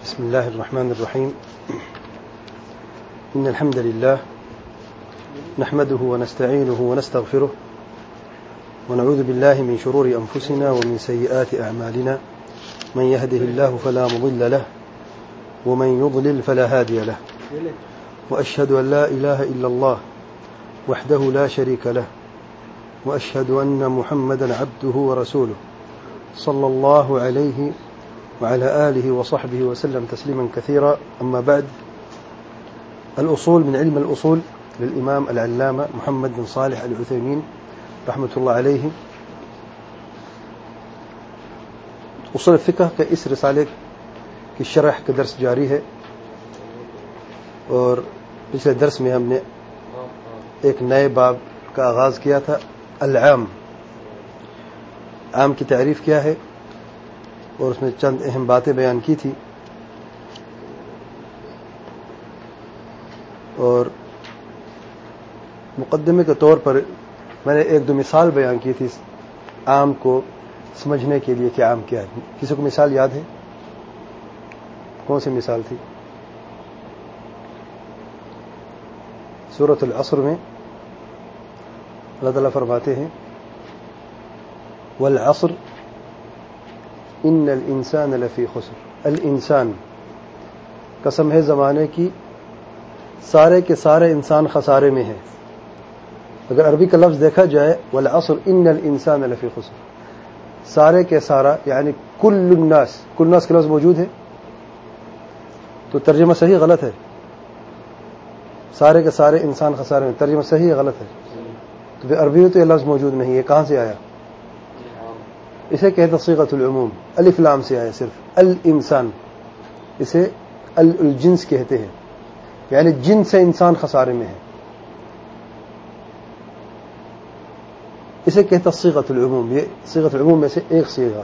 بسم الله الرحمن الرحيم. إن الحمد لله نحمده ونستعينه ونستغفره ونعوذ بالله من شرور أنفسنا ومن سيئات أعمالنا من يهده الله فلا مضل له ومن يضلل فلا هادي له وأشهد أن لا إله إلا الله وحده لا شريك له وأشهد أن محمدا عبده ورسوله صلى الله عليه وعلى آله وصحبه وسلم تسليما كثيرا. أما بعد، الأصول من علم الأصول للإمام العلامة محمد بن صالح العثيمين رحمة الله عليه. اصول الفقہ کے اس رسالے کی شرح کا درس جاری ہے، اور پچھلے درس میں ہم نے ایک نئے باب کا آغاز کیا تھا، العام. عام کی تعریف کیا ہے، اور اس میں چند اہم باتیں بیان کی تھی، اور مقدمے کے طور پر میں نے ایک دو مثال بیان کی تھی عام کو سمجھنے کے لیے کہ عام کیا ہے. کسی کو مثال یاد ہے؟ کون سی مثال تھی؟ سورۃ العصر میں اللہ تعالیٰ فرماتے ہیں والعصر ان الانسان لفی خسر. الانسان قسم ہے زمانے کی، سارے کے سارے انسان خسارے میں ہیں. اگر عربی کا لفظ دیکھا جائے والعصر ان الانسان لفی خسر، سارے کے سارا یعنی کل الناس، کل الناس کا لفظ موجود ہے تو ترجمہ صحیح غلط ہے. سارے کے سارے انسان خسارے میں، ترجمہ صحیح غلط ہے. تو پھر عربی میں تو یہ لفظ موجود نہیں ہے، کہاں سے آیا؟ اسے کہتے ہیں صیغۃ العموم، الف لام سے آیا صرف. الانسان اسے الجنس کہتے ہیں، یعنی جن سے انسان خسارے میں ہے. اسے کہتا صیغۃ العموم. یہ صیغۃ العموم میں سے ایک صیغہ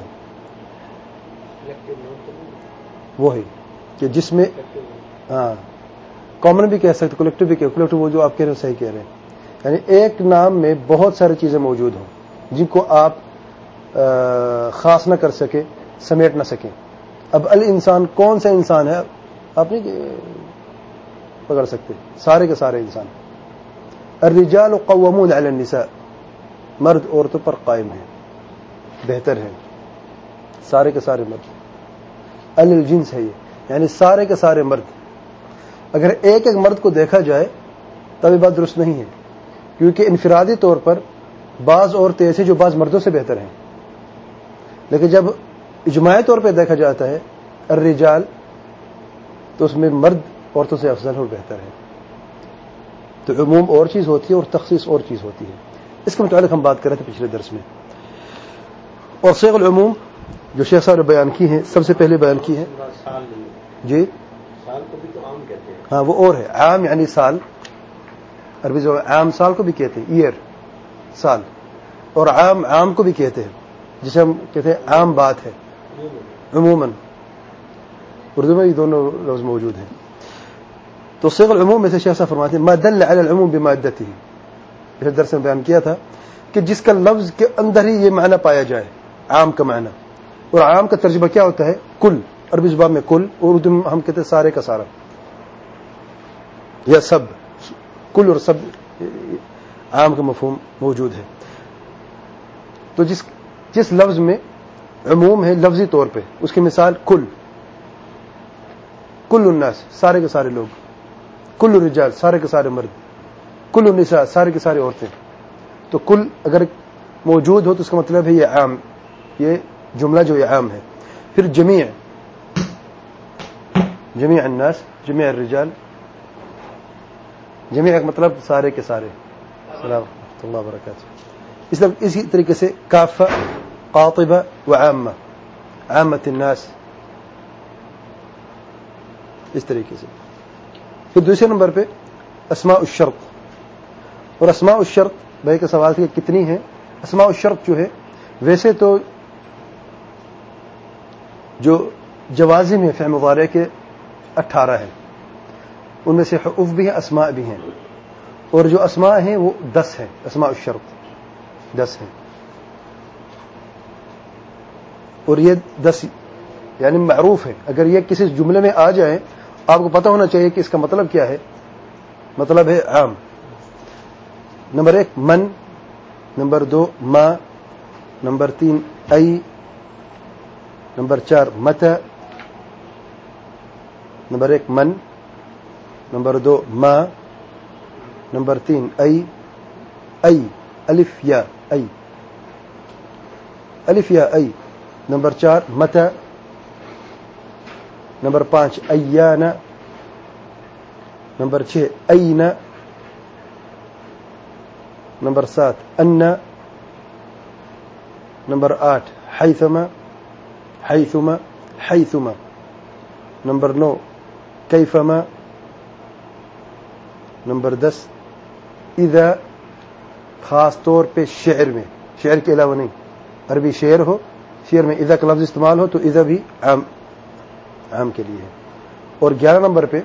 وہ ہے کہ جس میں کامن بھی کہہ سکتے، کلیکٹو بھی کلیکٹو وہ جو آپ کہہ رہے ہیں صحیح کہہ رہے ہیں. یعنی ایک نام میں بہت ساری چیزیں موجود ہوں جن کو آپ خاص نہ کر سکے، سمیٹ نہ سکیں. اب الانسان کون سا انسان ہے آپ نہیں پکڑ سکتے، سارے کے سارے انسان. الرجال قوامون علی النساء، مرد عورتوں پر قائم ہیں، بہتر ہے. سارے کے سارے مرد. الجنس ہے یہ، یعنی سارے کے سارے مرد. اگر ایک ایک مرد کو دیکھا جائے تب یہ بات درست نہیں ہے، کیونکہ انفرادی طور پر بعض عورتیں ایسے جو بعض مردوں سے بہتر ہیں، لیکن جب اجماعی طور پہ دیکھا جاتا ہے الرجال تو اس میں مرد عورتوں سے افضل اور بہتر ہے. تو عموم اور چیز ہوتی ہے اور تخصیص اور چیز ہوتی ہے. اس کے متعلق ہم بات کر رہے تھے پچھلے درس میں. اور صیغ العموم جو شیخ صاحب نے بیان کی ہیں، سب سے پہلے بیان کی ہے جی سال کو بھی تو عام کہتے ہیں. ہاں وہ اور ہے. عام یعنی سال، عربی جو عام سال کو بھی کہتے ہیں، ایئر سال. اور عام کو بھی کہتے ہیں جسے ہم کہتے ہیں عام بات ہے، عموماً. اردو میں یہ دونوں لفظ موجود ہیں. تو صیغ العموم میں سے شیخ صاحب فرماتے ہیں ما دل علی العموم بمادته. اس درس میں بیان کیا تھا کہ جس کا لفظ کے اندر ہی یہ معنی پایا جائے، عام کا معنی. اور عام کا ترجمہ کیا ہوتا ہے؟ کل. عربی زبان میں کل، اور اردو میں ہم کہتے ہیں سارے کا سارا یا سب. کل اور سب عام کا مفہوم موجود ہے. تو جس لفظ میں عموم ہے لفظی طور پہ، اس کی مثال کل الناس، سارے کے سارے لوگ. کل الرجال، سارے کے سارے مرد. کل النساء، سارے کے سارے عورتیں. تو کل اگر موجود ہو تو اس کا مطلب ہے یہ عام، یہ جملہ جو یہ عام ہے. پھر جمیع الناس، جمیع الرجال، جمیع کا مطلب سارے کے سارے. السلام ورحمۃ اللہ وبرکاتہ. اسی طریقے سے کافہ، قاطبہ و عامہ، عامۃ الناس، اس طریقے سے. پھر دوسرے نمبر پہ اسماء الشرط. اور اسماء الشرط بھائی کا سوال تھا کہ کتنی ہیں. اسماء الشرط جو ہے ویسے تو جو جوازم ہے فعل مضارع کے 18 ہیں، ان میں سے حروف بھی ہیں، اسماء بھی ہیں. اور جو اسماء ہیں وہ 10 ہیں. اسماء الشرط 10 ہیں. اور یہ 10 یعنی معروف ہے. اگر یہ کسی جملے میں آ جائیں آپ کو پتہ ہونا چاہیے کہ اس کا مطلب کیا ہے. مطلب ہے عام. نمبر 1 من، نمبر 2 ما، نمبر 3 ای، نمبر 4 متى. نمبر 1 من، نمبر 2 ما، نمبر 3 ای، الف یا ای، الف یا ای. نمبر 4 متى. نمبر 5 ایانا. نمبر 6 اینا. نمبر 7 ان. نمبر 8 حیثما، حیثما، حیثما. نمبر 9 کیفما. نمبر 10 اذا. خاص طور پہ شعر میں، شعر کے علاوہ نہیں. عربی شعر ہو، شعر میں اذا کا لفظ استعمال ہو تو اذا بھی عام کے لیے ہے. اور 11 نمبر پہ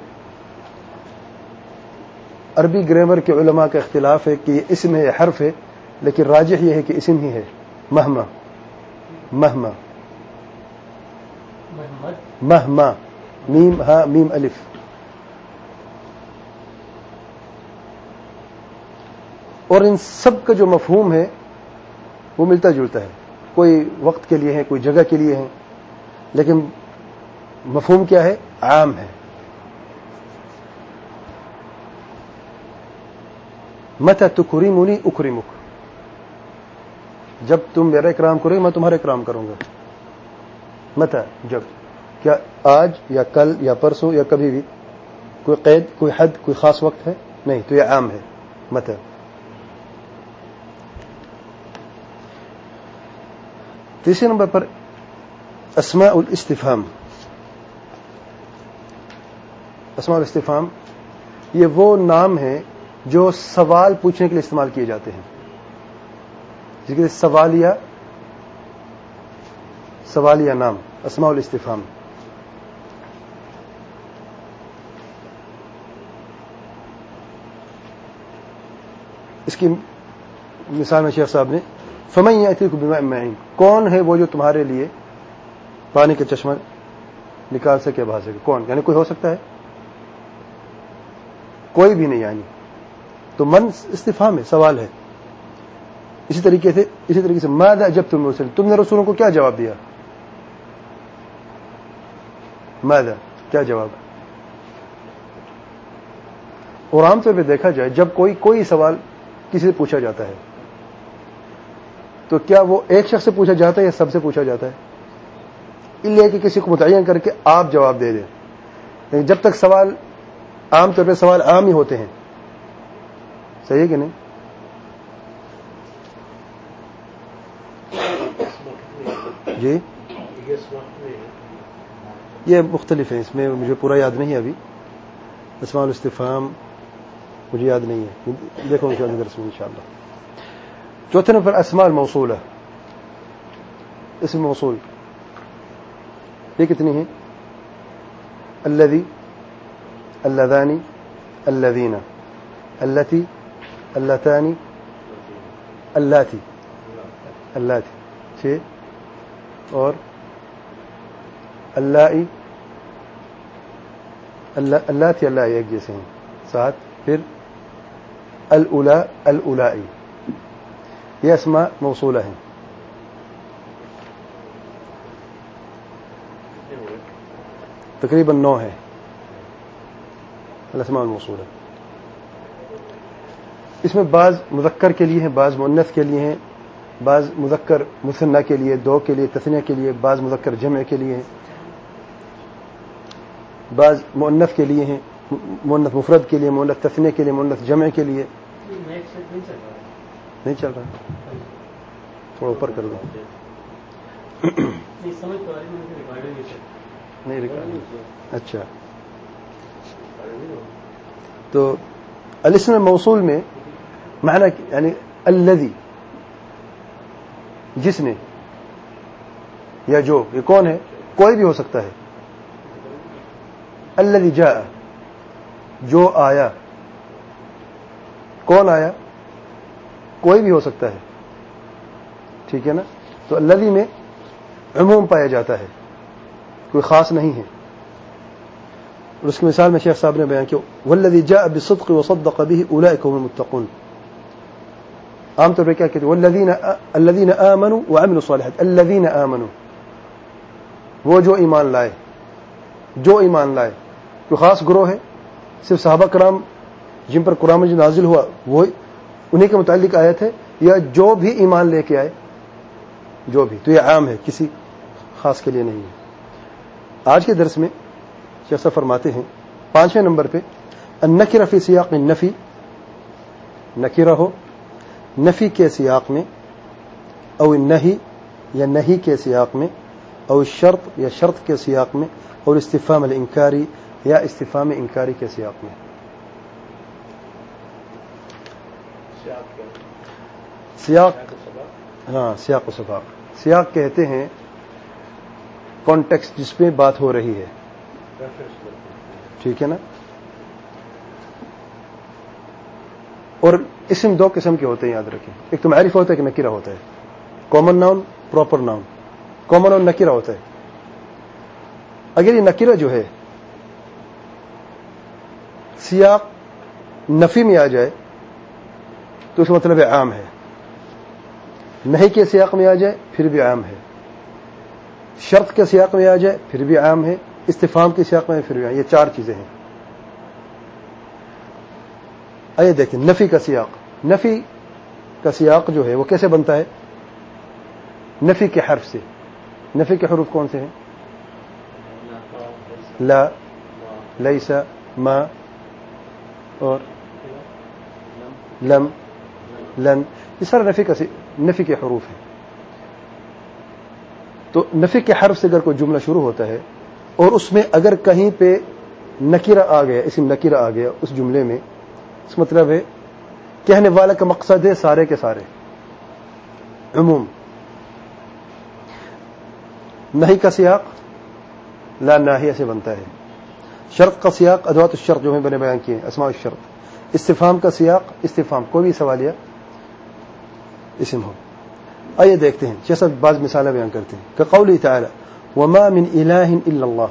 عربی گرامر کے علماء کا اختلاف ہے کہ یہ اسم ہے یا حرف ہے، لیکن راجح یہ ہے کہ اسم ہی ہے. مہما، مہما، مہما، میم ہا میم الف. اور ان سب کا جو مفہوم ہے وہ ملتا جلتا ہے. کوئی وقت کے لیے ہے، کوئی جگہ کے لیے ہے، لیکن مفہوم کیا ہے؟ عام ہے. متى تکرمنی اکرمک. جب تم میرا اکرام کرو گے میں تمہارا اکرام کروں گا. متى جب. کیا آج یا کل یا پرسوں یا کبھی بھی؟ کوئی قید، کوئی حد، کوئی خاص وقت ہے؟ نہیں. تو یہ عام ہے. متى. تیسرے نمبر پر اسماء الاستفہام. اسماء الاستفہام یہ وہ نام ہیں جو سوال پوچھنے کے لیے استعمال کیے جاتے ہیں. جس کے سوالیہ نام اسماء الاستفہام. اس کی مثال میں شیخ صاحب نے فمن یأتیکم بماء معین. کون ہے وہ جو تمہارے لیے پانی کا چشمہ نکال سکے بہا سکے؟ کون؟ یعنی کوئی ہو سکتا ہے؟ کوئی بھی نہیں. یعنی تو من استفہام ہے، سوال ہے. اسی طریقے سے ماذا اجبتم المرسلین. تم نے رسولوں کو کیا جواب دیا؟ ماذا، کیا جواب. اور عام طور پہ دیکھا جائے جب کوئی سوال کسی سے پوچھا جاتا ہے تو کیا وہ ایک شخص سے پوچھا جاتا ہے یا سب سے پوچھا جاتا ہے؟ اس لیے کہ کسی کو متعین کر کے آپ جواب دے دیں. لیکن جب تک سوال عام طور پہ سوال عام ہی ہوتے ہیں. صحیح ہے کہ نہیں؟ جی یہ مختلف ہیں. اس میں مجھے پورا یاد نہیں ہے ابھی. اسماء الاستفہام مجھے یاد نہیں ہے، دیکھو درس میں انشاءاللہ. چوتھے نمبر پر اسماء الموصولہ. اسم موصول یہ کتنی ہیں؟ الذی، اللذانی، الذین، اللتی، اللتانی، اللاتی، اللاتی 6 اور اللائی، اللاتی اللائی ایک جیسے ہیں 7. پھر الاولا، الاولائی. یہ اسماء موصولہ ہیں. تقریباً 9 ہے الاسماء الموصولہ. اس میں بعض مذکر کے لیے ہیں، بعض مؤنث کے لیے ہیں، بعض مذکر مثنیٰ کے لیے، 2 کے لیے، تثنیہ کے لیے، بعض مذکر جمع کے لیے ہیں، بعض مؤنث کے لیے ہیں، مؤنث مفرد کے لیے، مؤنث تثنیہ کے لیے، مؤنث جمع کے لیے. نہیں چل رہا، تھوڑا اوپر کر دو. نہیں ریکارڈ. اچھا تو الاسم موصول میں معنی یعنی الذی، جس نے یا جو. یہ کون ہے؟ کوئی بھی ہو سکتا ہے. الذی جاء، جو آیا. کون آیا؟ کوئی بھی ہو سکتا ہے. ٹھیک ہے نا؟ تو الذی میں عموم پایا جاتا ہے. کوئی خاص نہیں ہے. اور اس کی مثال میں شیخ صاحب نے بیان کیا والذی جاء بالصدق وصدق به اولئک هم المتقون. عام طور پہ کیا کہتے ہیں الذین آمنوا وعملوا الصالحات. الذین آمنوا وہ جو ایمان لائے، جو ایمان لائے. کوئی خاص گروہ ہے صرف صحابہ کرام جن پر قرآن مجید نازل ہوا وہ انہیں کے متعلق آیت ہے، یا جو بھی ایمان لے کے آئے؟ جو بھی. تو یہ عام ہے، کسی خاص کے لیے نہیں ہے. آج کے درس میں شیخ صاحب فرماتے ہیں 5ویں نمبر پہ النکرہ فی سیاق النفی. نکرہ ہو نفی کے سیاق میں، او النہی یا نہی کے سیاق میں، او الشرط یا شرط کے سیاق میں، اور استفہام الانکاری یا استفہام انکاری کے سیاق میں. سیاق، ہاں سیاق و سباق. سیاق کہتے ہیں کانٹیکسٹ جس میں بات ہو رہی ہے، ٹھیک ہے نا. اور اسم دو قسم کے ہوتے ہیں، یاد رکھیں. ایک تو معرفہ ہوتا ہے، ایک نکرہ ہوتا ہے. Common noun, proper noun. Common noun نکرہ ہوتا ہے. اگر یہ نکرہ جو ہے سیاق نفی میں آ جائے تو اس کا مطلب عام ہے. نہیں کے سیاق میں آ جائے پھر بھی عام ہے. شرط کے سیاق میں آ جائے پھر بھی عام ہے. استفہام کے سیاق میں پھر بھی عام. یہ 4 چیزیں ہیں. آئیے دیکھیں نفی کا سیاق. نفی کا سیاق جو ہے وہ کیسے بنتا ہے؟ نفی کے حرف سے. نفی کے حروف کون سے ہیں؟ لا، لیس، ما اور لم، لن. یہ سارا نفی کے حروف ہیں. تو نفی کے حرف سے اگر کوئی جملہ شروع ہوتا ہے اور اس میں اگر کہیں پہ نکرہ آ گیا، اسم نکرہ آ گیا اس جملے میں، اس مطلب ہے کہنے والا کا مقصد ہے سارے کے سارے، عموم. نہیں کا سیاق لا ناہیہ سے بنتا ہے. شرط کا سیاق ادوات الشرط جو میں نے بیان کیے ہیں، اسماء الشرط. استفہام کا سیاق استفہام، کوئی بھی سوالیہ اسم ہو. آئیے دیکھتے ہیں. جیسا بعض مثالیں بیان کرتے ہیں کہ قوله تعالی وما من الہ الا اللہ.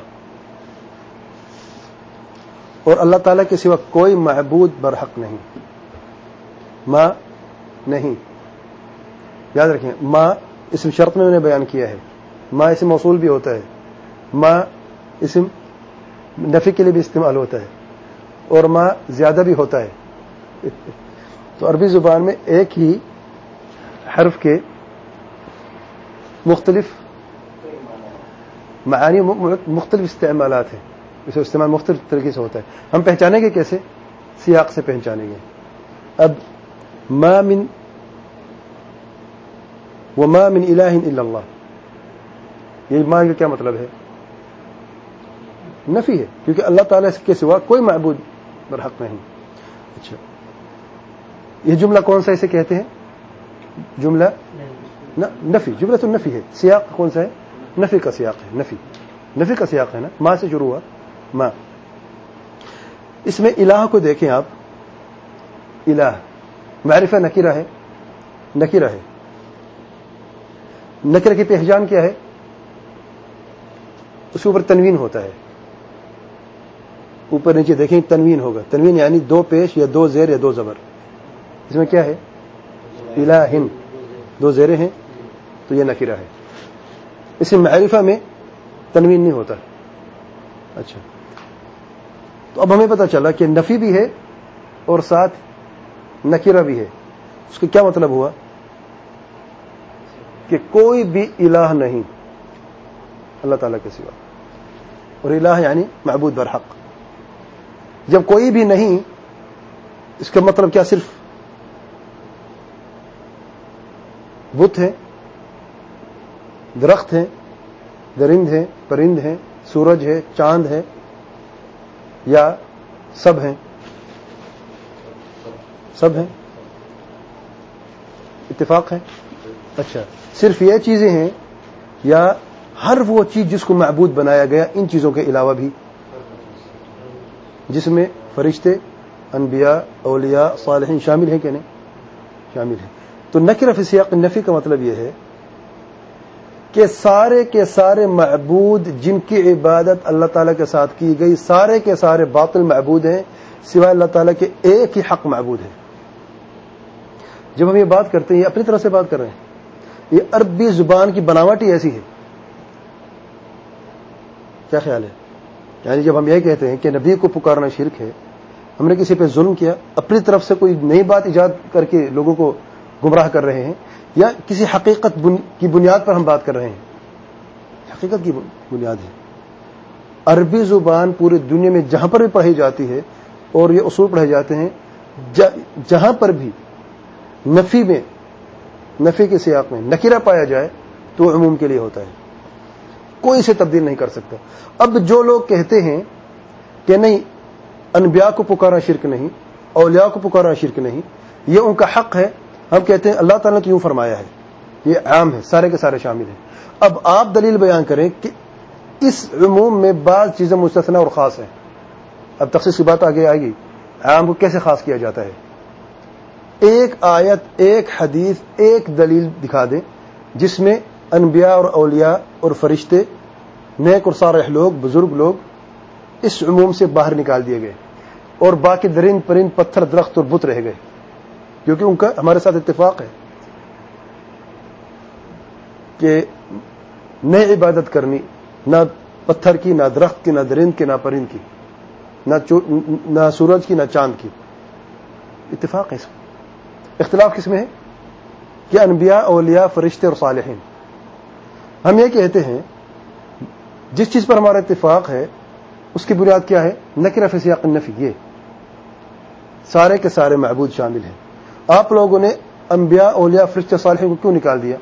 اور اللہ تعالیٰ کے سوا کوئی معبود برحق نہیں. ما نہیں، یاد رکھیں. ما اسم شرط میں نے بیان کیا ہے. ما اسم موصول بھی ہوتا ہے. ما اسم نفی کے لیے بھی استعمال ہوتا ہے، اور ما زیادہ بھی ہوتا ہے. تو عربی زبان میں ایک ہی حرف کے مختلف معانی، مختلف استعمالات ہیں. اسے استعمال مختلف طریقے سے ہوتا ہے. ہم پہچانیں گے کیسے؟ سیاق سے پہچانیں گے. اب ما من وما من الہ الا اللہ، یہ ما کا کیا مطلب ہے؟ نفی ہے، کیونکہ اللہ تعالیٰ کے سوا کوئی معبود برحق نہیں. اچھا، یہ جملہ کون سا اسے کہتے ہیں؟ جملہ نفی. جملہ تو نفی ہے. سیاق کون سا ہے؟ نفی کا سیاق ہے. نفی کا سیاق ہے نا. ما سے شروع ہوا ما. اس میں الہ کو دیکھیں آپ. الہ معرفہ نکرہ ہے. نکرہ ہے. نکرہ کی پہچان کیا ہے؟ اس کے اوپر تنوین ہوتا ہے. اوپر نیچے دیکھیں تنوین ہوگا. تنوین یعنی 2 پیش یا 2 زیر یا 2 زبر. اس میں کیا ہے؟ الہن، 2 زیریں ہیں تو یہ نکرہ ہے. اس معرفہ میں تنوین نہیں ہوتا. اچھا، تو اب ہمیں پتہ چلا کہ نفی بھی ہے اور ساتھ نکرہ بھی ہے. اس کا کیا مطلب ہوا؟ کہ کوئی بھی الہ نہیں اللہ تعالیٰ کے سوا. اور الہ یعنی معبود برحق. جب کوئی بھی نہیں، اس کا مطلب کیا؟ صرف بت ہیں، درخت ہیں، درند ہیں، پرند ہیں، سورج ہے، چاند ہے، یا سب ہیں؟ سب ہیں. اتفاق ہے. اچھا، صرف یہ چیزیں ہیں یا ہر وہ چیز جس کو معبود بنایا گیا ان چیزوں کے علاوہ بھی، جس میں فرشتے، انبیاء، اولیاء، صالحین شامل ہیں کہ نہیں؟ شامل ہیں. تو نکرہ فی سیاق النفی کا مطلب یہ ہے کہ سارے کے سارے معبود جن کی عبادت اللہ تعالیٰ کے ساتھ کی گئی سارے کے سارے باطل معبود ہیں سوائے اللہ تعالیٰ کے ایک ہی حق معبود ہے. جب ہم یہ بات کرتے ہیں یہ اپنی طرف سے بات کر رہے ہیں. یہ عربی زبان کی بناوٹ ہی ایسی ہے. کیا خیال ہے؟ یعنی جب ہم یہ کہتے ہیں کہ نبی کو پکارنا شرک ہے, ہم نے کسی پہ ظلم کیا, اپنی طرف سے کوئی نئی بات ایجاد کر کے لوگوں کو گمراہ کر رہے ہیں, یا کسی حقیقت کی بنیاد پر ہم بات کر رہے ہیں؟ حقیقت کی بنیاد ہے. عربی زبان پوری دنیا میں جہاں پر بھی پڑھی جاتی ہے اور یہ اصول پڑھے جاتے ہیں, جہاں پر بھی نفی کے سیاق میں نکرہ پایا جائے تو عموم کے لیے ہوتا ہے, کوئی اسے تبدیل نہیں کر سکتا. اب جو لوگ کہتے ہیں کہ نہیں انبیاء کو پکارنا شرک نہیں, اولیاء کو پکارنا شرک نہیں, یہ ان کا حق ہے, ہم کہتے ہیں اللہ تعالیٰ نے تو یوں فرمایا ہے, یہ عام ہے, سارے کے سارے شامل ہیں. اب آپ دلیل بیان کریں کہ اس عموم میں بعض چیزیں مستثنی اور خاص ہیں. اب تخصیص کی بات آگے آئے گی, عام کو کیسے خاص کیا جاتا ہے. ایک آیت, ایک حدیث, ایک دلیل دکھا دیں جس میں انبیاء اور اولیاء اور فرشتے, نیک اور صالح لوگ, بزرگ لوگ اس عموم سے باہر نکال دیے گئے اور باقی درند پرند پتھر درخت اور بت رہ گئے, کیونکہ ان کا ہمارے ساتھ اتفاق ہے کہ نہ عبادت کرنی نہ پتھر کی, نہ درخت کی, نہ درند کی, نہ پرند کی, نہ سورج کی, نہ چاند کی. اتفاق ہے اس میں. اختلاف کس میں ہے کہ انبیاء, اولیاء, فرشتے اور صالحین. ہم یہ کہتے ہیں جس چیز پر ہمارا اتفاق ہے اس کی بنیاد کیا ہے؟ نکرہ فی سیاق النفی, یہ سارے کے سارے معبود شامل ہیں. آپ لوگوں نے انبیاء, اولیاء, فرشتے, صالحین کو کیوں نکال دیا؟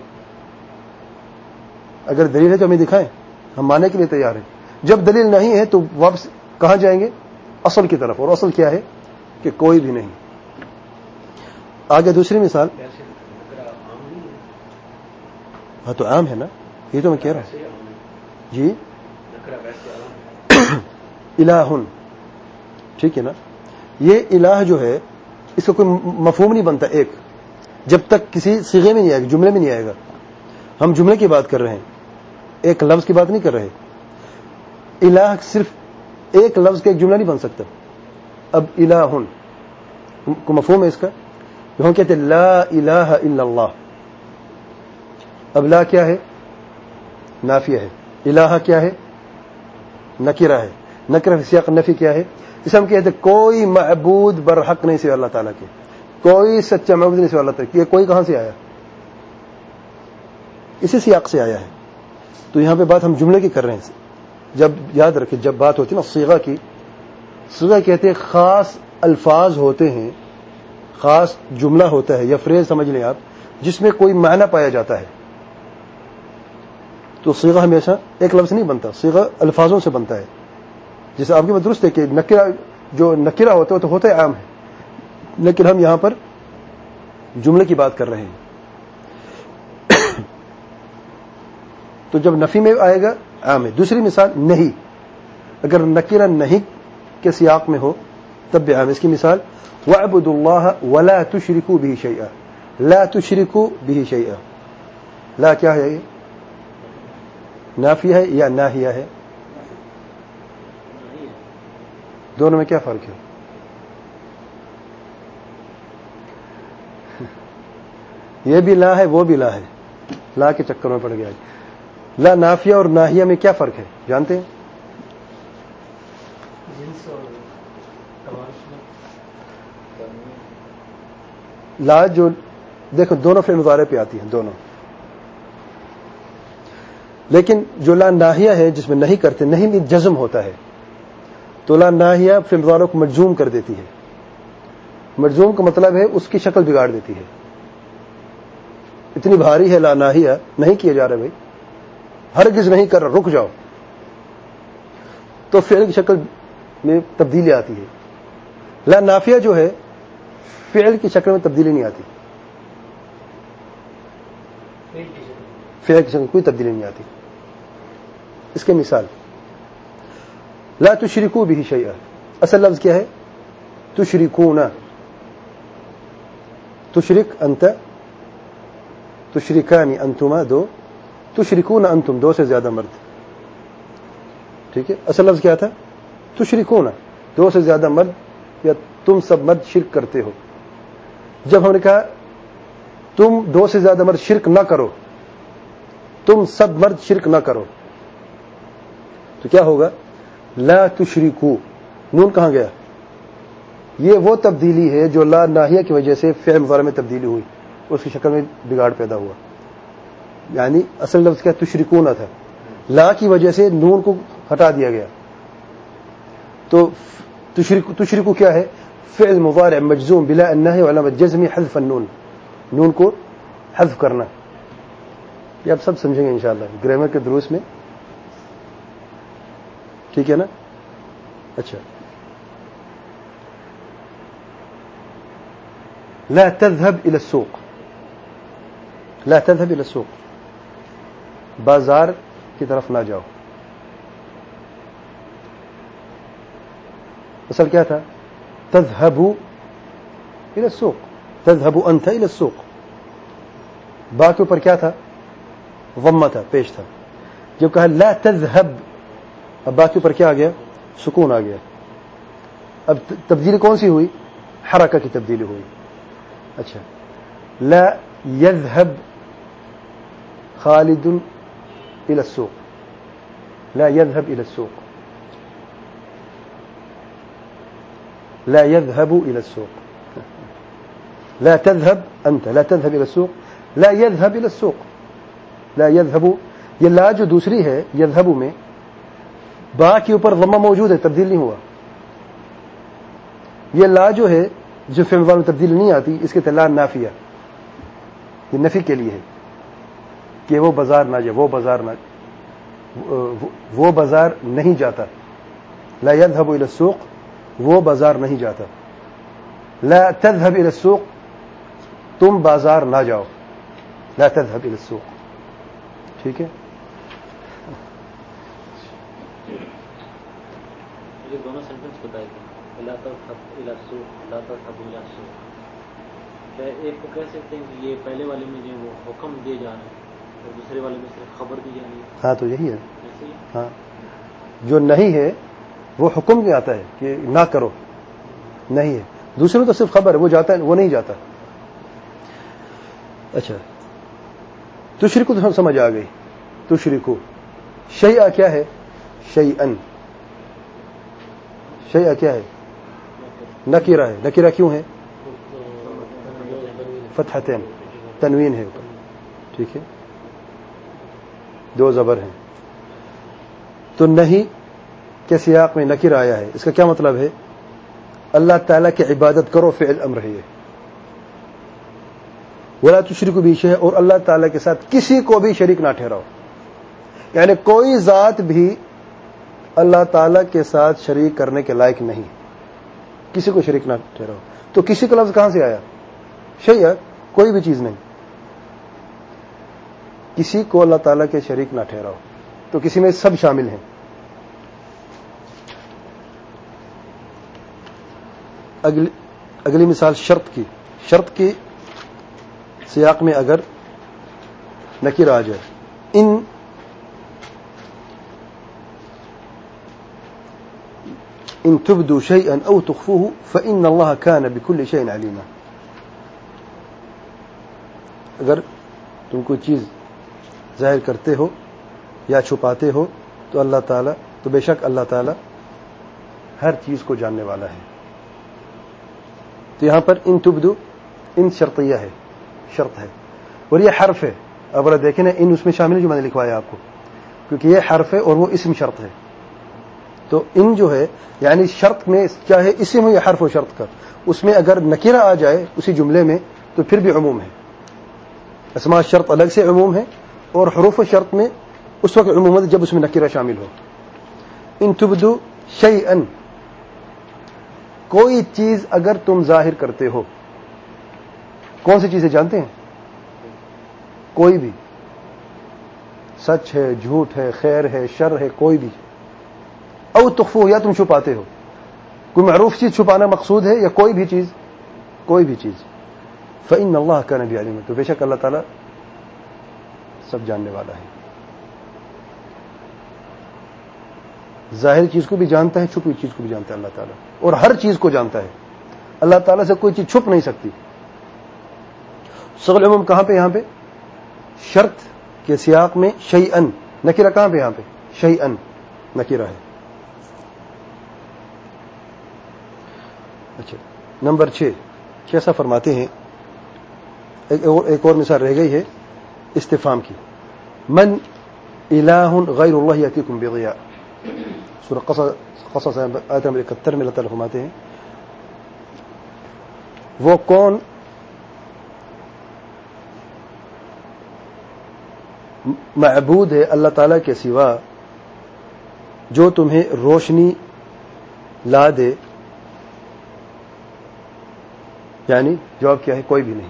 اگر دلیل ہے تو ہمیں دکھائیں, ہم ماننے کے لیے تیار ہیں. جب دلیل نہیں ہے تو واپس کہاں جائیں گے؟ اصل کی طرف. اور اصل کیا ہے کہ کوئی بھی نہیں. آگے دوسری مثال. ہاں تو عام ہے نا, یہ تو میں کہہ رہا ہوں. جی الہن, ٹھیک ہے نا. یہ الہ جو ہے اس کا کوئی مفہوم نہیں بنتا ایک, جب تک کسی صیغے میں نہیں آئے گا, جملے میں نہیں آئے گا. ہم جملے کی بات کر رہے ہیں, ایک لفظ کی بات نہیں کر رہے. الہ صرف ایک لفظ کا ایک جملہ نہیں بن سکتا. اب الہن کو مفہوم ہے اس کا, جو ہم کہتے ہیں لا الہ الا اللہ. اب لا کیا ہے؟ نافیہ ہے. الہ کیا ہے؟ نکرہ ہے. نکرہ فی سیاق النفی کیا ہے؟ اسے ہم کہتے ہیں کوئی معبود برحق نہیں سوائے اللہ تعالیٰ کے, کوئی سچا معبود نہیں سوائے اللہ تعالیٰ کے. یہ کوئی کہاں سے آیا؟ اسی سیاق سے آیا ہے. تو یہاں پہ بات ہم جملے کی کر رہے ہیں. جب یاد رکھیں, جب بات ہوتی ہے نا صیغہ کی, صیغہ کہتے ہیں خاص الفاظ ہوتے ہیں, خاص جملہ ہوتا ہے یا فریز سمجھ لیں آپ, جس میں کوئی معنی پایا جاتا ہے. تو صیغہ ہمیشہ ایک لفظ نہیں بنتا, صیغہ الفاظوں سے بنتا ہے. جیسے آپ کی بات درست ہے کہ نکرہ, جو نکرہ ہوتا ہے تو ہوتا ہے عام ہے, لیکن ہم یہاں پر جملے کی بات کر رہے ہیں. تو جب نفی میں آئے گا عام ہے. دوسری مثال نہیں, اگر نکرہ نہیں کے سیاق میں ہو تب بھی عام. اس کی مثال وَاعْبُدُوا اللَّهَ وَلَا تُشْرِكُوا بِهِ شَيْئًا. لا تشركوا به شيئا. لا کیا ہے؟ نافیہ ہے یا ناہیہ ہے؟ دونوں میں کیا فرق ہے؟ یہ بھی لا ہے, وہ بھی لا ہے. لا کے چکر میں پڑ گیا. لا نافیہ اور ناہیہ میں کیا فرق ہے جانتے ہیں؟ لا جو دیکھو دونوں فعل مضارع پہ آتی ہیں دونوں, لیکن جو لا ناہیہ ہے جس میں نہیں کرتے, نہیں بھی جزم ہوتا ہے, تو لا ناہیہ فعل مضارع کو مجزوم کر دیتی ہے. مجزوم کا مطلب ہے اس کی شکل بگاڑ دیتی ہے. اتنی بھاری ہے لا ناہیہ, نہیں کیا جا رہا بھائی, ہرگز نہیں کر رہا, رک جاؤ, تو فعل کی شکل میں تبدیلی آتی ہے. لا نافیہ جو ہے فعل کی شکل میں تبدیلی نہیں آتی, فعل کی شکل میں کوئی تبدیلی نہیں آتی. اس کے مثال لا تشرکوا به شیئا, اصل لفظ کیا ہے؟ تشرکون. تشرک انت, تشرکان انتما دو, تشرکون انتم، دو سے زیادہ مرد. ٹھیک ہے، اصل لفظ کیا تھا؟ تشرکون، دو سے زیادہ مرد یا تم سب مرد شرک کرتے ہو. جب ہم نے کہا تم دو سے زیادہ مرد شرک نہ کرو، تم سب مرد شرک نہ کرو، تو کیا ہوگا؟ لا تشرکو، نون کہاں گیا؟ یہ وہ تبدیلی ہے جو لا ناہیہ کی وجہ سے فعل مضارع میں تبدیلی ہوئی، اس کی شکل میں بگاڑ پیدا ہوا. یعنی اصل لفظ کیا؟ تشرکون تھا، لا کی وجہ سے نون کو ہٹا دیا گیا. تو تشرکو کیا ہے؟ فعل مضارع مجزوم بلا النهي وعلامة جزمه حذف النون، نون کو حذف کرنا. یہ آپ سب سمجھیں گے انشاءاللہ گرامر کے دروس میں. ٹھیک ہے نا؟ اچھا، لا تذهب الى السوق، لا تذهب الى السوق، بازار کی طرف نہ جاؤ. اصل کیا تھا؟ تذهب الى السوق، تذهب انت الى السوق. با کے اوپر کیا تھا؟ ضمہ تھا، پیش تھا. جب کہا لا تذهب، اب با کے اوپر کیا آ گیا؟ سکون آ گیا. اب تبدیلی کون سی ہوئی؟ حرکہ کی تبدیلی ہوئی. اچھا، لا يذهب خالد الى السوق، لا يذهب الى السوق، لا يذهب الى السوق. لا تذهب انت، لا تذهب الى السوق، لا يذهب الى السوق. لا يذهب، یہ لا جو دوسری ہے يذهب میں با کے اوپر ضمہ موجود ہے، تبدیل نہیں ہوا. یہ لا جو ہے جو فعل مضارع میں تبدیل نہیں آتی، اس کے لا نافیہ، یہ نفی کے لیے ہے کہ وہ بازار نہ جائے، وہ بازار نہ، وہ بازار نہیں جاتا. لا يذهب الى السوق، وہ بازار نہیں جاتا. لا تذهب الى السوق، تم بازار نہ جاؤ. لا تذهب الى السوق. ٹھیک ہے؟ یہ دونوں سینٹنس بتائے گئے، لا تذهب الى السوق، لا تذهب الى السوق. کیا ایک کو کہہ سکتے ہیں کہ یہ پہلے والے میں جو وہ حکم دیے جا رہے ہیں اور دوسرے والے میں صرف خبر دی جا رہی ہے؟ ہاں تو یہی ہے. ہاں، جو نہیں ہے وہ حکم نہیں آتا ہے کہ نہ کرو، نہیں ہے. دوسرے تو صرف خبر ہے، وہ جاتا ہے، وہ نہیں جاتا. اچھا، تشرکو تو سمجھ آ گئی. تشرکو شیئا کیا ہے؟ شیئن. شیئا کیا ہے؟ نکیرہ ہے. نکیرہ کیوں ہے؟ فتحتین، تنوین ہے اوپر. ٹھیک ہے، دو زبر ہیں. تو نہیں کے سیاق میں نکیر آیا ہے، اس کا کیا مطلب ہے؟ اللہ تعالیٰ کی عبادت کرو، فعل امر ہے. ولا تشرکوا بہ شیئا، اور اللہ تعالیٰ کے ساتھ کسی کو بھی شریک نہ ٹھہراؤ. یعنی کوئی ذات بھی اللہ تعالیٰ کے ساتھ شریک کرنے کے لائق نہیں، کسی کو شریک نہ ٹھہراؤ. تو کسی کا لفظ کہاں سے آیا؟ شیئا، کوئی بھی چیز نہیں. کسی کو اللہ تعالیٰ کے شریک نہ ٹھہراؤ، تو کسی میں سب شامل ہیں. اگلی مثال شرط کی. شرط کی سیاق میں اگر نکیر آ جائے، ان تبدوا شيئا او تخفوه فان الله كان بكل شيء عليما. اگر تم کوئی چیز ظاہر کرتے ہو یا چھپاتے ہو تو اللہ تعالیٰ، تو بے شک اللہ تعالیٰ ہر چیز کو جاننے والا ہے. تو یہاں پر ان تبدو، ان شرطیہ ہے، شرط ہے، اور یہ حرف ہے. اب اگر دیکھیں نا، ان اس میں شامل جو میں نے لکھوایا آپ کو، کیونکہ یہ حرف ہے اور وہ اسم شرط ہے. تو ان جو ہے یعنی شرط میں چاہے اسم ہو یا حرف ہو شرط کا، اس میں اگر نکیرہ آ جائے اسی جملے میں تو پھر بھی عموم ہے. اسماء شرط الگ سے عموم ہے، اور حروف شرط میں اس وقت عموم ہے جب اس میں نکیرہ شامل ہو. ان تبدو شیئا، کوئی چیز اگر تم ظاہر کرتے ہو. کون سی چیزیں جانتے ہیں؟ کوئی بھی، سچ ہے، جھوٹ ہے، خیر ہے، شر ہے، کوئی بھی. او تخفو، یا تم چھپاتے ہو. کوئی معروف چیز چھپانا مقصود ہے یا کوئی بھی چیز؟ کوئی بھی چیز. فإن اللہ کان بعلیم، تو بے شک اللہ تعالیٰ سب جاننے والا ہے. ظاہر چیز کو بھی جانتا ہے, چھپی چیز کو بھی جانتا ہے اللہ تعالیٰ, اور ہر چیز کو جانتا ہے. اللہ تعالیٰ سے کوئی چیز چھپ نہیں سکتی. صیغہ العموم کہاں پہ؟ یہاں پہ شرط کے سیاق میں شیئن, نکرہ کہاں پہ؟ یہاں پہ شیئن نکرہ ہے. اچھا, نمبر 6 کیسا فرماتے ہیں, ایک اور مثال رہ گئی ہے استفہام کی. من الہ غیر اللہ یاتیکم بضیاء, سورہ قصص آیت نمبر 71 میں اللہ تعالیٰ فرماتے ہیں وہ کون معبود ہے اللہ تعالیٰ کے سوا جو تمہیں روشنی لا دے. یعنی جواب کیا ہے؟ کوئی بھی نہیں.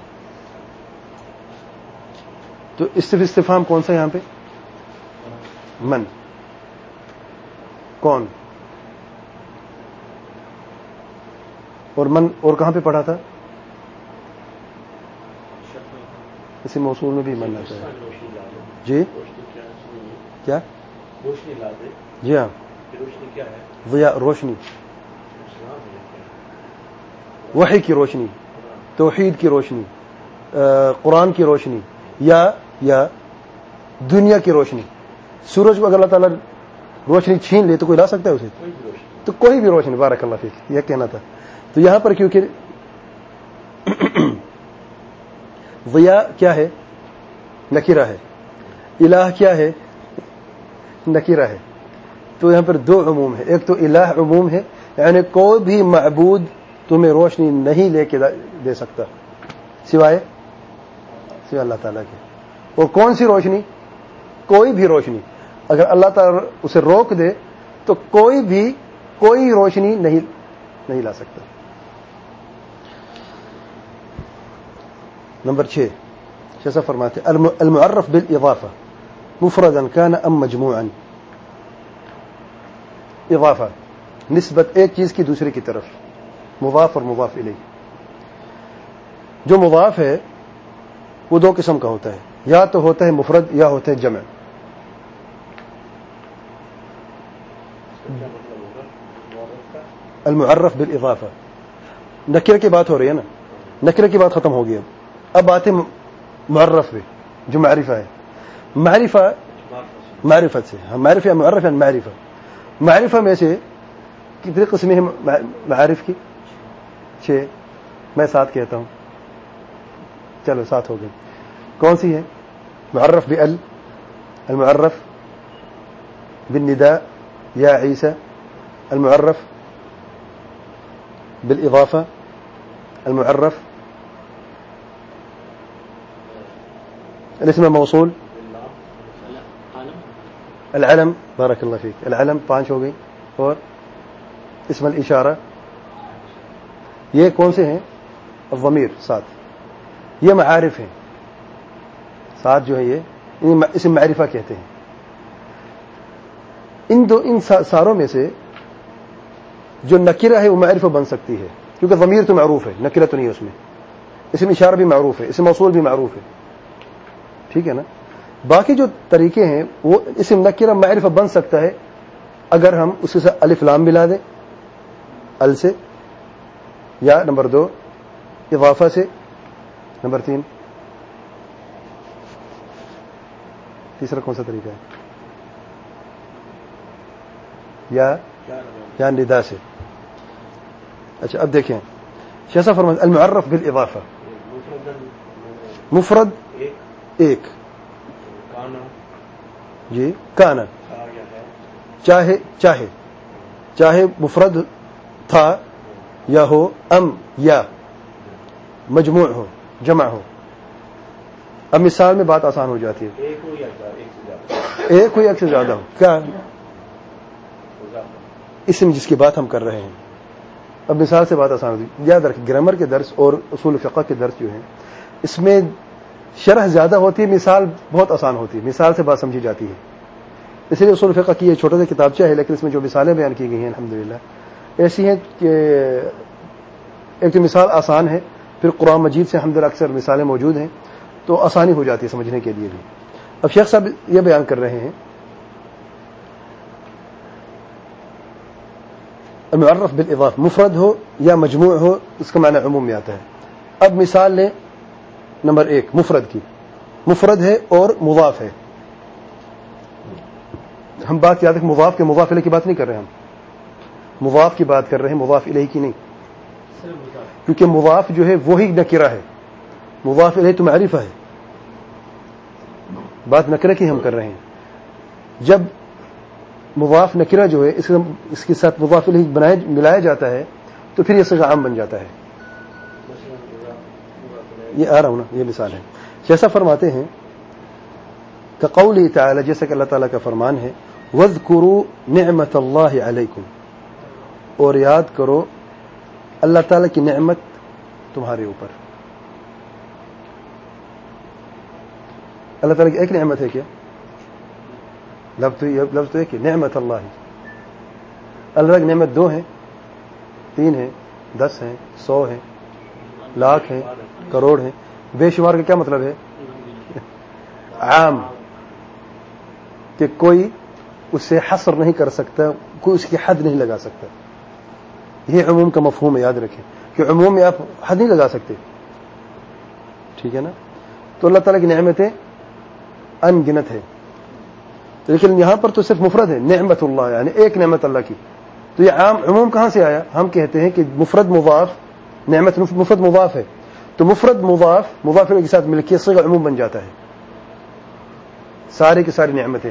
تو استفہام کون سا یہاں پہ؟ من, کون, اور من اور کہاں پہ پڑھا تھا؟ اسی موصول میں بھی من آتا ہے. جی کیا؟ جی ہاں, ضیاء روشنی, وحی کی روشنی, توحید کی روشنی, قرآن کی روشنی, یا دنیا کی روشنی. سورج کو اگر اللہ تعالیٰ روشنی چھین لے تو کوئی لا سکتا ہے اسے؟ تو کوئی بھی روشنی. بارک اللہ فیک, یہ کہنا تھا. تو یہاں پر کیونکہ ضیاء کیا ہے؟ نکرہ ہے. الہ کیا ہے؟ نکرہ ہے. تو یہاں پر دو عموم ہے. ایک تو الہ عموم ہے, یعنی کوئی بھی معبود تمہیں روشنی نہیں لے کے دے سکتا سوائے اللہ تعالیٰ کے. اور کون سی روشنی؟ کوئی بھی روشنی. اگر اللہ تعالیٰ اسے روک دے تو کوئی روشنی نہیں لا سکتا. نمبر 6 جیسا فرماتے المعرف بالاضافہ مفردا كان ام مجموعا. اضافہ نسبت ایک چیز کی دوسرے کی طرف, مضاف اور مضاف الیہ. جو مضاف ہے وہ دو قسم کا ہوتا ہے, یا تو ہوتا ہے مفرد یا ہوتا ہے جمع. المعرف بالاضافہ نکرہ کی بات ہو رہی ہے نا, نکرہ کی بات ختم ہو گئی. اب آتے معرف پہ جو معرفہ ہے. معرفت سے ہم معرفہ یا معرف یا معرفہ. معرفہ میں سے کتنے قسمیں ہیں معارف کی؟ 6. میں 7 کہتا ہوں, چلو 7 ہو گئی. کون سی ہے؟ معرف بال, المعرف بالنداء یا عیسیٰ, المعرف بالاضافہ, المعرف الاسم موصول, العلم. بارک اللہ فیک. العلم 5 ہو گئی. اور اسم الاشارہ, یہ کون سے ہیں؟ الضمیر 7. یہ معارف ہیں 7 جو ہے, یہ اسم معرفہ کہتے ہیں. ان ساروں میں سے جو نکرہ ہے وہ معرفہ بن سکتی ہے, کیونکہ ضمیر تو معروف ہے, نکرہ تو نہیں ہے اس میں. اسم اشارہ بھی معروف ہے, اسم موصول بھی معروف ہے. ٹھیک ہے نا. باقی جو طریقے ہیں وہ اسم نکرہ معرفہ بن سکتا ہے اگر ہم اس کے ساتھ الف لام ملا دیں, ال سے, یا نمبر 2 اضافہ سے, نمبر 3 تیسرا کون سا طریقہ ہے؟ یا ندا سے. اچھا اب دیکھیں شیسا فرماتے المعرف بالاضافہ, مفرد ایک, جی کانا, چاہے مفرد تھا یا ہو, ام یا مجموع ہو, جمع ہو. اب مثال میں بات آسان ہو جاتی ہے. ایک ہو یا ایک سے زیادہ ہو. کیا اسم جس کی بات ہم کر رہے ہیں. اب مثال سے بات آسان ہوتی ہے. یاد رکھ, گرامر کے درس اور اصول فقہ کے درس جو ہیں اس میں شرح زیادہ ہوتی ہے, مثال بہت آسان ہوتی ہے, مثال سے بات سمجھی جاتی ہے. اس لیے اصول فقہ کی یہ چھوٹا سا کتابچہ ہے, لیکن اس میں جو مثالیں بیان کی گئی ہیں الحمدللہ ایسی ہیں کہ ایک تو مثال آسان ہے, پھر قرآن مجید سے الحمدللہ اکثر مثالیں موجود ہیں تو آسانی ہو جاتی ہے سمجھنے کے لیے بھی. اب شیخ صاحب یہ بیان کر رہے ہیں معرف بالاضافہ مفرد ہو یا مجموع ہو اس کا معنی عموم میں آتا ہے. اب مثال لیں نمبر 1 مفرد کی. مفرد ہے اور مضاف ہے. ہم بات یاد رکھیں مضاف کے مضاف الیہ کی بات نہیں کر رہے ہیں, ہم مضاف کی بات کر رہے ہیں, مضاف الیہ کی نہیں, کیونکہ مضاف جو ہے وہی نکرہ ہے, مضاف الیہ تو معرفہ ہے. بات نکرہ کی ہم کر رہے ہیں. جب مضاف نکرہ جو ہے اس کے ساتھ مضاف الیہ ملایا جاتا ہے تو پھر یہ صیغہ عام بن جاتا ہے. یہ آ رہا ہوں نا, یہ مثال ہے. جیسا فرماتے ہیں کہ قوله تعالی, جیسا کہ اللہ تعالیٰ کا فرمان ہے, وَاذْكُرُوا نِعْمَةَ اللَّهِ عَلَيْكُمْ, اور یاد کرو اللہ تعالیٰ کی نعمت تمہارے اوپر. اللہ تعالیٰ کی ایک نعمت ہے کیا؟ لفظ تو ایک ہے, نعمت اللہ. اللہ کی نعمت 2 ہیں, 3 ہیں, 10 ہیں, 100 ہیں, لاکھ ہیں, کروڑ ہیں. بے شمار کا کیا مطلب ہے؟ عام, کہ کوئی اسے حصر نہیں کر سکتا, کوئی اس کی حد نہیں لگا سکتا. یہ عموم کا مفہوم ہے, یاد رکھیں کہ عموم میں آپ حد نہیں لگا سکتے. ٹھیک ہے نا؟ تو اللہ تعالیٰ کی نعمتیں ان گنت ہے, لیکن یہاں پر تو صرف مفرد ہے, نعمت اللہ, یعنی ایک نعمت اللہ کی. تو یہ عام عموم کہاں سے آیا؟ ہم کہتے ہیں کہ مفرد مضاف, نعمت مفرد مضاف ہے, تو مفرد مضاف مضاف کے ساتھ مل کے صیغہ عموم بن جاتا ہے. سارے کی ساری نعمتیں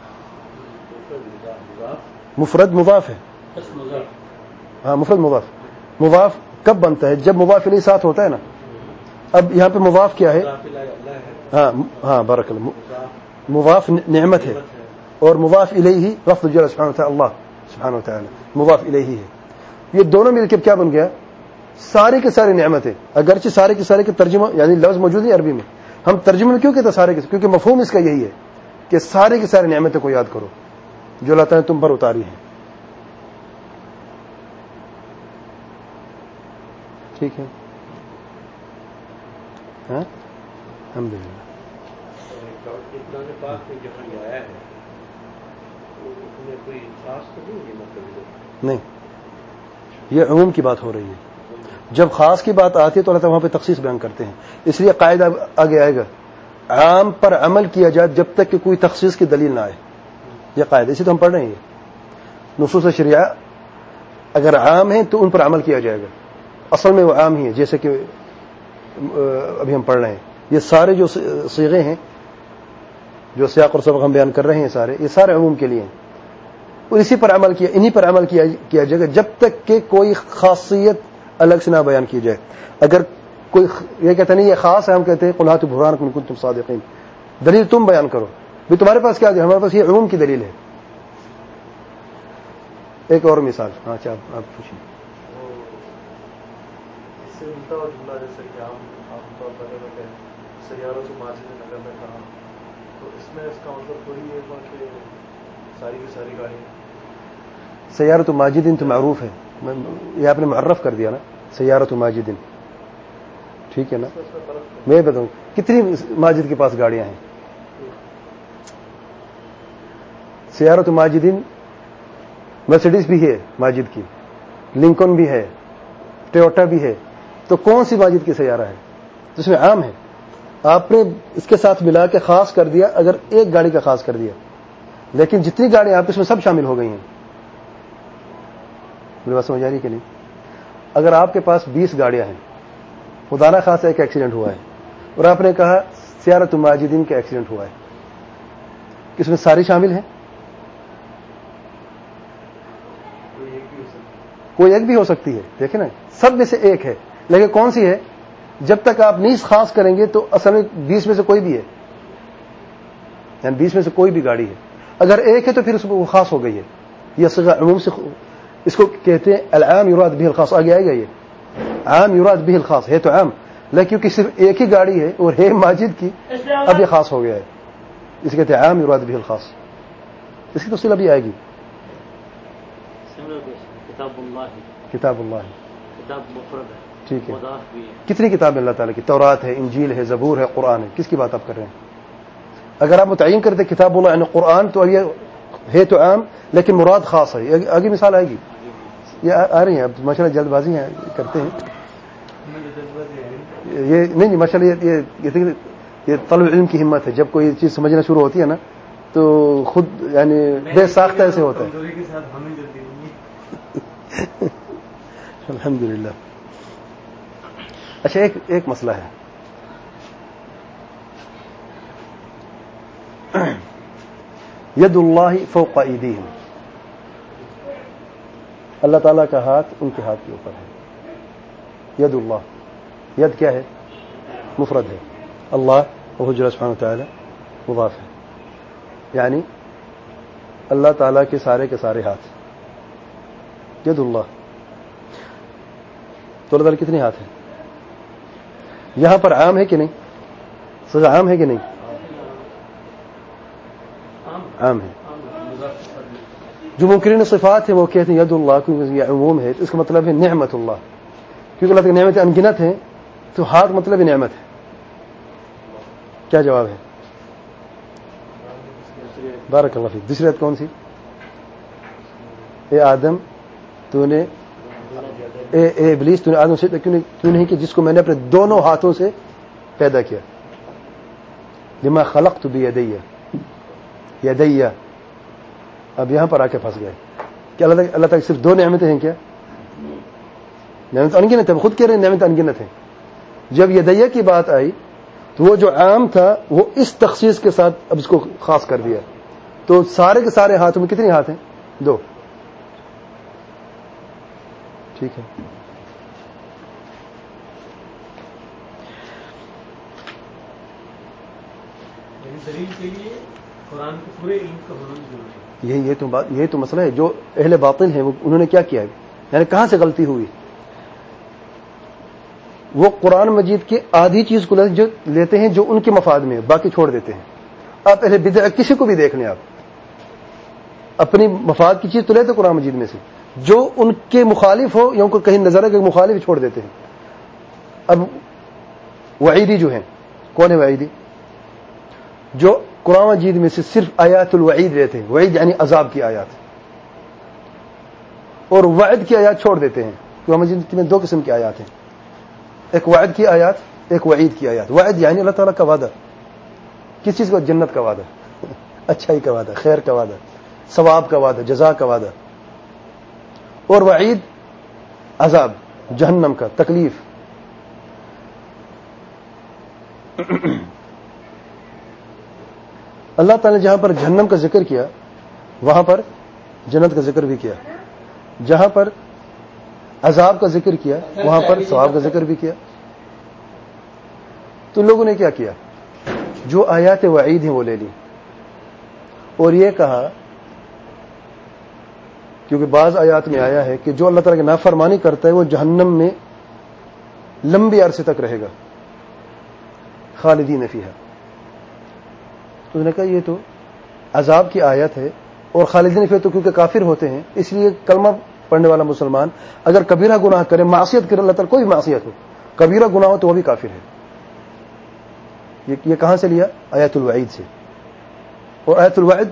مفرد مضاف ہے. ہاں مفرد مضاف. مضاف کب بنتا ہے؟ جب مضاف الیہ ساتھ ہوتا ہے نا. اب یہاں پہ مضاف کیا ہے؟ ہاں بارک اللہ, مضاف نعمت ہے اور مضاف الیہ لفظ جل سبحانہ وتعالی, اللہ سبحانہ وتعالی مضاف الیہ ہے. یہ دونوں مل کے کیا بن گیا؟ ساری کی ساری نعمتیں. اگرچہ سارے کی سارے کے ترجمہ یعنی لفظ موجود ہے عربی میں, ہم ترجمے میں کیوں کہتے ہیں سارے کے, کیونکہ مفہوم اس کا یہی ہے کہ سارے کی ساری نعمتیں کو یاد کرو جو اللہ تعالیٰ نے تم پر اتاری ہیں. ٹھیک ہے, ہاں الحمدللہ. نہیں, یہ عموم کی بات ہو رہی ہے. جب خاص کی بات آتی ہے تو اللہ تعالیٰ وہاں پہ تخصیص بیان کرتے ہیں. اس لیے قاعدہ آگے آئے گا, عام پر عمل کیا جائے جب تک کہ کوئی تخصیص کی دلیل نہ آئے. یہ قاعدہ اسی تو ہم پڑھ رہے ہیں. نصوص شریعہ اگر عام ہیں تو ان پر عمل کیا جائے گا. اصل میں وہ عام ہی ہے, جیسے کہ ابھی ہم پڑھ رہے ہیں. یہ سارے جو صیغے ہیں, جو سیاق اور سبق ہم بیان کر رہے ہیں, یہ سارے عموم کے لیے ہیں. اور اسی پر عمل کیا, انہی پر عمل کیا جائے گا جب تک کہ کوئی خاصیت الگ سے نہ بیان کی جائے. اگر کوئی یہ کہتا نہیں یہ خاص ہے, ہم کہتے ہیں قل ہاتوا برہانکم ان کنتم صادقین, دلیل تم بیان کرو. بھی تمہارے پاس کیا ہے؟ ہمارے پاس یہ عموم کی دلیل ہے. ایک اور مثال. ہاں اچھا آپ پوچھیں. اس سے الٹا اور جملہ جیسے کہ عام طور پر سیارۃ ماجدین اگر میں کہا تو اس میں اس کا مطلب تھوڑی یہ ہوا کہ ساری کی ساری گاڑیاں. سیارۃ ماجدین تو معروف ہے, یہ آپ نے معرف کر دیا نا, سیارۃ ماجدین. ٹھیک ہے نا؟ میں بتاؤں کتنی ماجد کے پاس گاڑیاں ہیں. سیارۃ ماجدین مرسیڈیز بھی ہے ماجد کی, لنکن بھی ہے, ٹویوٹا بھی ہے. تو کون سی ماجد کی سیارہ ہے جس میں عام ہے؟ آپ نے اس کے ساتھ ملا کے خاص کر دیا, اگر ایک گاڑی کا خاص کر دیا, لیکن جتنی گاڑیاں آپ اس میں سب شامل ہو گئی ہیں. میری بات سمجھ آ رہی کہ نہیں؟ اگر آپ کے پاس 20 گاڑیاں ہیں, خدا نہ خاصا ایک ایکسیڈنٹ ہوا ہے اور آپ نے کہا سیارۃ ماجدین کا ایکسیڈنٹ ہوا ہے, اس میں ساری شامل ہیں؟ کوئی ایک بھی ہو سکتی ہے. دیکھیں نا, سب میں سے ایک ہے, لیکن کون سی ہے؟ جب تک آپ نیز خاص کریں گے تو اصل میں 20 میں سے کوئی بھی ہے, یعنی 20 میں سے کوئی بھی گاڑی ہے. اگر ایک ہے تو پھر اس کو خاص ہو گئی ہے. یہ صیغہ عموم سے, اس کو کہتے ہیں العام یراد به الخاص. آگے آئے گا یہ عام یراد به الخاص ہے تو عام, لیکن کیونکہ صرف ایک ہی گاڑی ہے اور ہے ماجد کی, اب یہ خاص ہو گیا ہے. اسے کہتے ہیں عام یراد به الخاص. اس کی تفصیل ابھی آئے گی. کتاب اللہ کتاب مفرد ہے. ٹھیک ہے. کتنی کتابیں اللہ تعالیٰ کی؟ تورات ہے, انجیل ہے, زبور ہے, قرآن ہے. کس کی بات آپ کر رہے ہیں؟ اگر آپ متعین کرتے کتاب اللہ یعنی قرآن تو یہ ہے تو عام لیکن مراد خاص ہے. آگے مثال آئے گی. یہ آ رہی ہیں اب ماشاء اللہ، جلد بازی ہیں کرتے ہیں یہ نہیں ماشاء اللہ، یہ طلب علم کی ہمت ہے. جب کوئی چیز سمجھنا شروع ہوتی ہے نا تو خود یعنی بے ساختہ ایسے ہوتا ہے. الحمدللہ. اچھا ایک مسئلہ ہے. ید اللہ فوق ایدیہم، اللہ تعالیٰ کا ہاتھ ان کے ہاتھ کے اوپر ہے. ید اللہ، ید کیا ہے؟ مفرد ہے. اللہ وہ جو سبحانہ وتعالی مضاف ہے، یعنی اللہ تعالیٰ کے سارے ہاتھ. ید اللہ، تو اللہ تعالیٰ کتنے ہاتھ ہیں؟ یہاں پر عام ہے کہ نہیں؟ سزا عام ہے کہ نہیں؟ عام ہے. جو منکرین صفات ہے وہ کہتے ہیں ید اللہ، کیونکہ یہ عموم ہے تو اس کا مطلب ہے نعمت اللہ، کیونکہ اللہ کی نعمتیں انگنت ہیں تو ہاتھ مطلب نعمت ہے. کیا جواب ہے؟ بارک اللہ فیک. دوسری آیت کون سی؟ اے آدم تو نے اے ابلیس تو نے آدم سے کیوں نہیں کہ جس کو میں نے اپنے دونوں ہاتھوں سے پیدا کیا. لما خلقت بیدیہ، یدیہ. اب یہاں پر آ کے پھنس گئے کہ اللہ تعالیٰ صرف دو نعمتیں ہیں. کیا نعمت انگنت ہے؟ خود کہہ رہے ہیں نعمت انگنت ہے. جب یدیہ کی بات آئی تو وہ جو عام تھا وہ اس تخصیص کے ساتھ اب اس کو خاص کر دیا. تو سارے کے سارے ہاتھوں میں کتنے ہاتھ ہیں؟ دو. ٹھیک ہے. دلیل کے لیے قرآن کے پورے علم کا ہونا ضروری ہے. یہ تو مسئلہ ہے. جو اہل باطل ہیں انہوں نے کیا کیا ہے، یعنی کہاں سے غلطی ہوئی؟ وہ قرآن مجید کی آدھی چیز کو لیتے ہیں جو ان کے مفاد میں ہے، باقی چھوڑ دیتے ہیں. آپ اہل بدع کسی کو بھی دیکھ لیں، آپ اپنی مفاد کی چیز تو لیتے قرآن مجید میں سے، جو ان کے مخالف ہو یا ان کو کہیں نظر ہے کہ مخالف چھوڑ دیتے ہیں. اب وعیدی جو ہیں، کون ہے وعیدی؟ جو قرآن مجید میں سے صرف آیات الوعید لیتے ہیں. وعید یعنی عذاب کی آیات، اور وعد کی آیات چھوڑ دیتے ہیں. قرآن مجید میں دو قسم کی آیات ہیں، ایک وعد کی آیات، ایک وعید کی آیات. وعد یعنی اللہ تعالیٰ کا وعدہ، کس چیز کا؟ جنت کا وعدہ، اچھائی کا وعدہ، خیر کا وعدہ، ثواب کا وعدہ، جزا کا وعدہ. اور وعید عذاب، جہنم کا، تکلیف. اللہ تعالیٰ نے جہاں پر جہنم کا ذکر کیا وہاں پر جنت کا ذکر بھی کیا، جہاں پر عذاب کا ذکر کیا وہاں پر ثواب کا ذکر بھی کیا. تو لوگوں نے کیا کیا؟ جو آیات وعید ہیں وہ لے لی اور یہ کہا، کیونکہ بعض آیات میں آیا ہے کہ جو اللہ تعالیٰ کی نافرمانی کرتا ہے وہ جہنم میں لمبے عرصے تک رہے گا، خالدین فیہا. تو انہوں نے کہا یہ تو عذاب کی آیت ہے، اور خالدین فیہا تو کیونکہ کافر ہوتے ہیں اس لیے کلمہ پڑھنے والا مسلمان اگر کبیرہ گناہ کرے، معصیت کرے، اللہ تعالیٰ کوئی بھی معصیت ہو، کبیرہ گناہ ہو تو وہ بھی کافر ہے. یہ کہاں سے لیا؟ آیت الوعید سے. اور آیت الوعید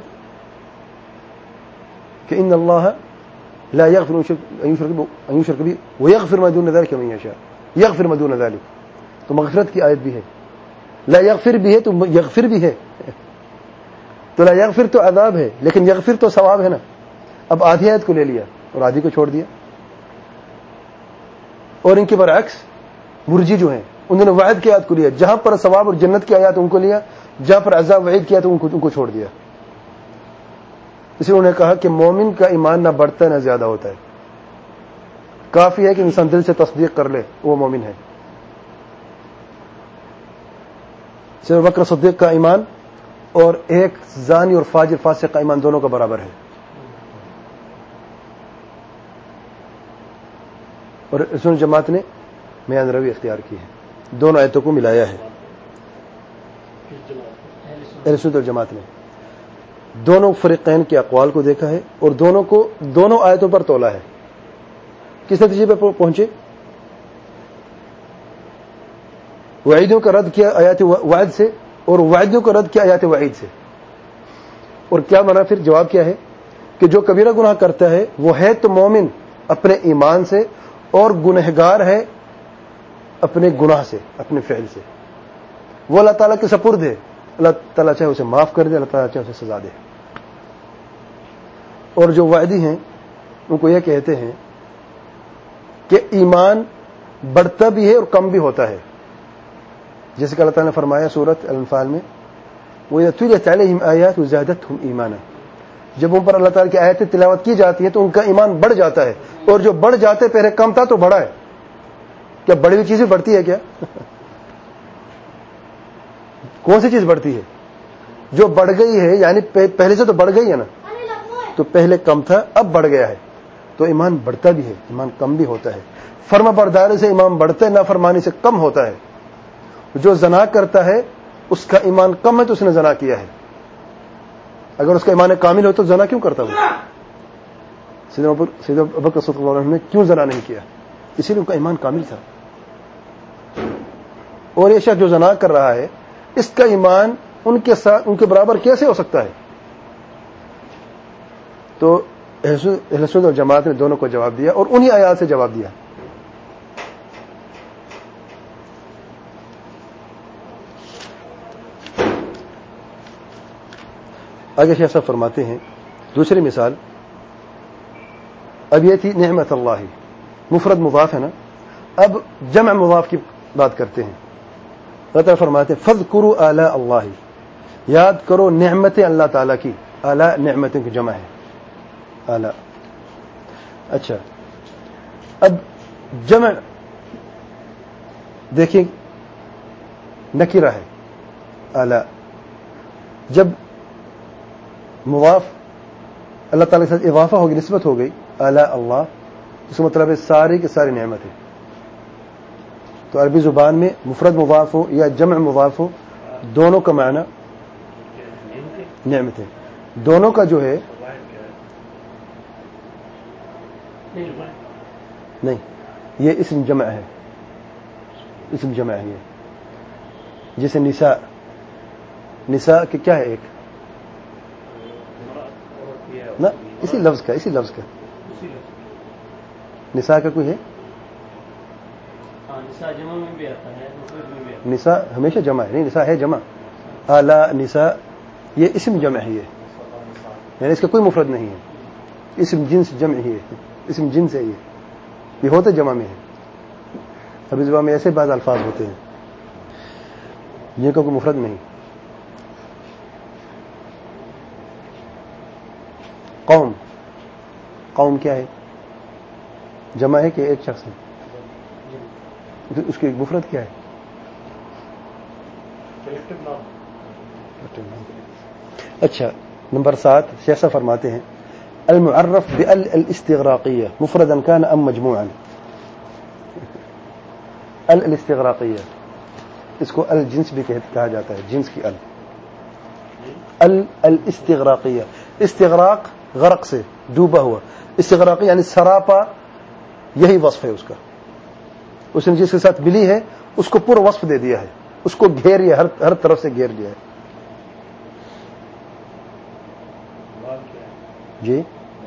کہ ان اللہ لا یغفر ان یشرک به ویغفر ما دون ذلك لمن یشاء. یغفر ما دون ذلك تو مغفرت کی آیت بھی ہے. لا یغفر بھی ہے تو یغفر بھی ہے. تو لا یغفر تو عذاب ہے لیکن یغفر تو ثواب ہے نا. اب آدھی آیت کو لے لیا اور آدھی کو چھوڑ دیا. اور ان کے برعکس مرجی جو ہیں انہوں نے وعد کی آیت کو لیا، جہاں پر ثواب اور جنت کی آیات ان کو لیا، جہاں پر عذاب وعید کیا تو ان کو چھوڑ دیا. اس لیے انہوں نے کہا کہ مومن کا ایمان نہ بڑھتا ہے نہ زیادہ ہوتا ہے، کافی ہے کہ انسان دل سے تصدیق کر لے وہ مومن ہے. صرف بکر صدیق کا ایمان اور ایک زانی اور فاجر فاسق کا ایمان دونوں کا برابر ہے. اور رسول جماعت نے میان روی اختیار کی ہے، دونوں آیتوں کو ملایا ہے. رسول جماعت نے دونوں فریقین کے اقوال کو دیکھا ہے اور دونوں آیتوں پر تولا ہے. کس نتیجے پہ پہنچے؟ وعیدوں کا رد کیا آیات وعد سے اور وعدوں کا رد کیا آیات وعید سے. اور کیا بنا پھر؟ جواب کیا ہے کہ جو کبیرہ گناہ کرتا ہے وہ ہے تو مومن اپنے ایمان سے اور گنہگار ہے اپنے گناہ سے, اپنے فعل سے. وہ اللہ تعالیٰ کے سپرد ہے, اللہ تعالیٰ چاہے اسے معاف کر دے, اللہ تعالیٰ چاہے اسے سزا دے. اور جو وعدی ہیں ان کو یہ کہتے ہیں کہ ایمان بڑھتا بھی ہے اور کم بھی ہوتا ہے, جیسے کہ اللہ تعالیٰ نے فرمایا سورۃ الانفال میں, وَإِذَا تُلِيَتْ عَلَيْهِمْ آيَاتُ زَادَتْهُمْ ایمانا, جب ان پر اللہ تعالیٰ کی آیتیں تلاوت کی جاتی ہیں تو ان کا ایمان بڑھ جاتا ہے, اور جو بڑھ جاتے پہلے کم تھا تو بڑھا ہے. کیا بڑی ہوئی چیزیں بڑھتی ہے کیا؟ کون سی چیز بڑھتی ہے؟ جو بڑھ گئی ہے, یعنی پہلے سے تو بڑھ گئی ہے نا, تو پہلے کم تھا اب بڑھ گیا ہے, تو ایمان بڑھتا بھی ہے, ایمان کم بھی ہوتا ہے. فرما برداری سے ایمان بڑھتا ہے, نافرمانی سے کم ہوتا ہے. جو زنا کرتا ہے اس کا ایمان کم ہے تو اس نے زنا کیا ہے. اگر اس کا ایمان کامل ہو تو زنا کیوں کرتا وہ؟ سیدنا ابوبکر صدیق اللہ عنہ نے کیوں زنا نہیں کیا؟ اسی لیے ان کا ایمان کامل تھا. اور یہ شخص جو زنا کر رہا ہے اس کا ایمان ان کے ساتھ ان کے برابر کیسے ہو سکتا ہے؟ تو اہل سنت والجماعت نے دونوں کو جواب دیا اور انہی آیات سے جواب دیا. آگے شیخ صاحب فرماتے ہیں دوسری مثال. اب یہ تھی نعمت اللہ, مفرد مضاف ہے نا, اب جمع مضاف کی بات کرتے ہیں. اللہ تعالیٰ فرماتے ہیں فَاذْكُرُوا آلاء اللہ, یاد کرو نعمتیں اللہ تعالیٰ کی. آلاء نعمتیں کی جمع ہے, آلاء. اچھا, اب جمع دیکھیں نکرہ ہے آلاء, جب مضاف اللہ تعالیٰ کے ساتھ اضافہ ہوگی, نسبت ہو گئی آلاء اللہ, اس کا مطلب ہے ساری کی ساری نعمتیں. تو عربی زبان میں مفرد مضاف ہو یا جمع مضاف ہو, دونوں کا معنی نعمتیں. دونوں کا جو ہے نہیں, یہ اسم جمع ہے, اسم جمع ہے یہ. جیسے نساء, نساء کہ کیا ہے ایک نا, اسی لفظ کا نساء کا کوئی ہے, نساء ہمیشہ جمع ہے, نہیں نساء ہے جمع. آلاء نساء یہ اسم جمع ہے, یعنی اس کا کوئی مفرد نہیں ہے, اسم جنس جمع ہی ہے, اسم جنس ہے یہ ہوتے جمع میں ہے. ابھی زبان میں ایسے بعض الفاظ ہوتے ہیں جن کا کوئی مفرد نہیں. قوم, قوم کیا ہے؟ جمع ہے کہ ایک شخص ہے؟ اس کی مفرد کیا ہے؟ اچھا, نمبر 7 شیخ صاحب فرماتے ہیں المعرف بال الاستغراقیہ مفردا كان ام مجموعا. الاستغراقیہ اس کو الجنس بھی کہا جاتا ہے, جنس کی الاستغراقیہ. استغراق غرق سے ڈوبا ہوا, استغراقی یعنی سراپا, یہی وصف ہے اس کا. اس نے جس کے ساتھ ملی ہے اس کو پورا وصف دے دیا ہے, اس کو گھیر لیا, ہر طرف سے گھیر لیا ہے. جی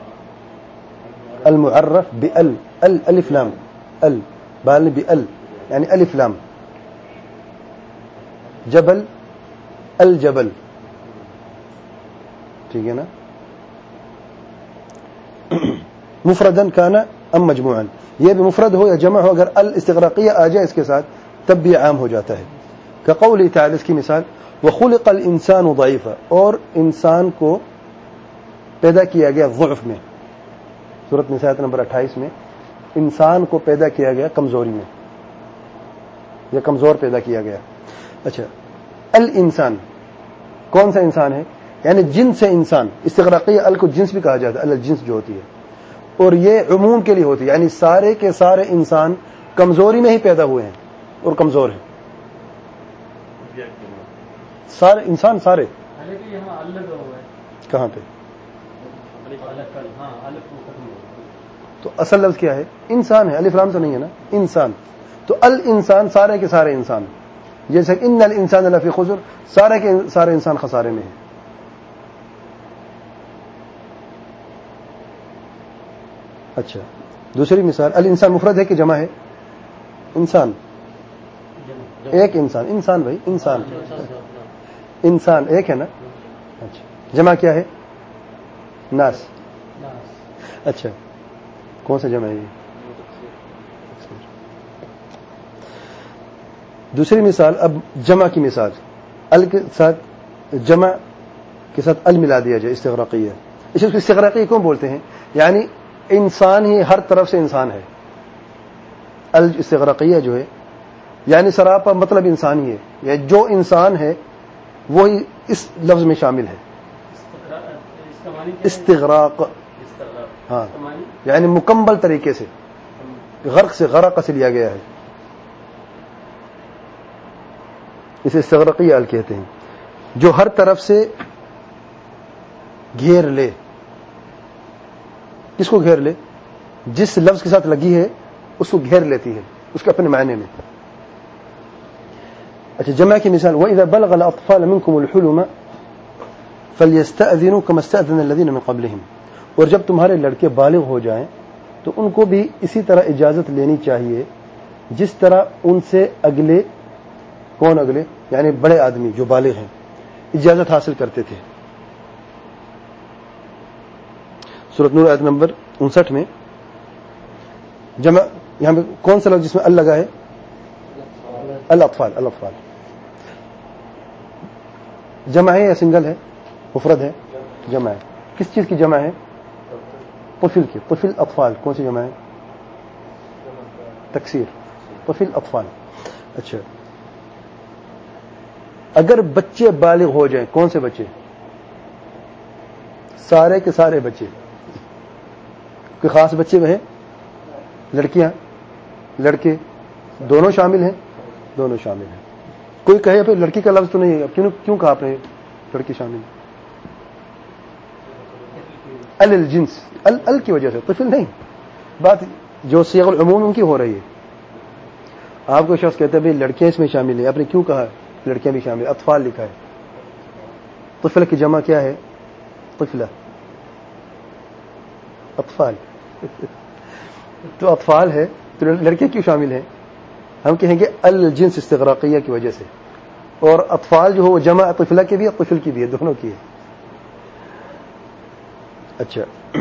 المعرف بال, الف لام, ال بال بال یعنی الف لام. جبل, الجبل, ٹھیک ہے نا. مفردن کانا ام مجموعا, یہ بھی مفرد ہو یا جمع ہو, اگر الاستغراقیہ آ جائے اس کے ساتھ تب بھی عام ہو جاتا ہے. کقولی تعالی, اس کی مثال وخلق الانسان ضعیفا, اور انسان کو پیدا کیا گیا ضعف میں. سورۃ نساء نمبر 28 میں انسان کو پیدا کیا گیا کمزوری میں, یا کمزور پیدا کیا گیا. اچھا, الانسان کون سا انسان ہے؟ یعنی جنس سے انسان. استغراقیہ ال کو جنس بھی کہا جاتا ہے, الجنس جو ہوتی ہے, اور یہ عموم کے لیے ہوتی ہے, یعنی سارے کے سارے انسان کمزوری میں ہی پیدا ہوئے ہیں اور کمزور ہیں. سارے انسان سارے کہاں پہ؟ تو اصل لفظ کیا ہے؟ انسان ہے, الف لام تو نہیں ہے نا, انسان. تو الانسان سارے کے سارے انسان, جیسے ان الانسان لفی خسر, سارے کے سارے انسان خسارے میں ہیں. اچھا, دوسری مثال الانسان مفرد ہے کہ جمع ہے؟ انسان، ایک انسان بھائی، انسان ایک ہے نا. اچھا جمع کیا ہے؟ ناس. اچھا کون سا جمع ہے یہ؟ دوسری مثال اب جمع کی مثال، ال کے ساتھ جمع کے ساتھ ال ملا دیا جائے، استغراقیہ. اس کو استغراقیہ کیوں بولتے ہیں؟ یعنی انسان ہی ہر طرف سے انسان ہے. ال استغراقیہ جو ہے یعنی سراپا مطلب انسان ہی ہے، یا جو انسان ہے وہی اس لفظ میں شامل ہے. استغراق، ہاں یعنی مکمل طریقے سے، غرق سے غرق سے لیا گیا ہے، اسے استغراقیہ ال کہتے ہیں. جو ہر طرف سے گھیر لے. کس کو گھیر لے؟ جس لفظ کے ساتھ لگی ہے اس کو گھیر لیتی ہے، اس کے اپنے معنی میں. اچھا جمع کی مثال وَإِذَا بَلَغَ الْأَطْفَالَ مِنْكُمُ الْحُلُمَ فَلْيَسْتَأْذِنُوا كَمَا اسْتَأْذَنَ الَّذِينَ مِنْ قَبْلِهِمْ. اور جب تمہارے لڑکے بالغ ہو جائیں تو ان کو بھی اسی طرح اجازت لینی چاہیے جس طرح ان سے اگلے، کون اگلے؟ یعنی بڑے آدمی جو بالغ ہیں اجازت حاصل کرتے تھے. سورۃ نور آیت نمبر 59 میں جمع یہاں پہ کون سا لفظ جس میں ال لگا ہے؟ الاطفال. الاطفال جمع ہے یا سنگل ہے؟ مفرد ہے؟ جمع ہے. کس چیز کی جمع ہے؟ طفل کی. طفل اطفال کون سی جمع ہے؟ تکسیر. طفل اطفال. اچھا اگر بچے بالغ ہو جائیں، کون سے بچے؟ سارے کے سارے بچے. کوئی خاص بچے میں ہے؟ لڑکیاں، لڑکے دونوں شامل ہیں؟ دونوں شامل ہیں. کوئی کہے پھر لڑکی کا لفظ تو نہیں ہے، کیوں کہا آپ نے لڑکی شامل؟ الجنس، ال کی وجہ سے، طفل نہیں. بات جو صيغ العموم ان کی ہو رہی ہے. آپ کو شخص کہتا ہے بھائی لڑکیاں اس میں شامل ہیں، آپ نے کیوں کہا لڑکیاں بھی شامل؟ اطفال لکھا ہے. طفل کی جمع کیا ہے؟ طفلہ. اطفال تو اطفال ہے تو لڑکے کیوں شامل ہیں؟ ہم کہیں گے الجنس استغراقیہ کی وجہ سے. اور اطفال جو ہو وہ جمع طفلہ کے بھی ہے، طفل کی بھی ہے، دونوں کی ہے. اچھا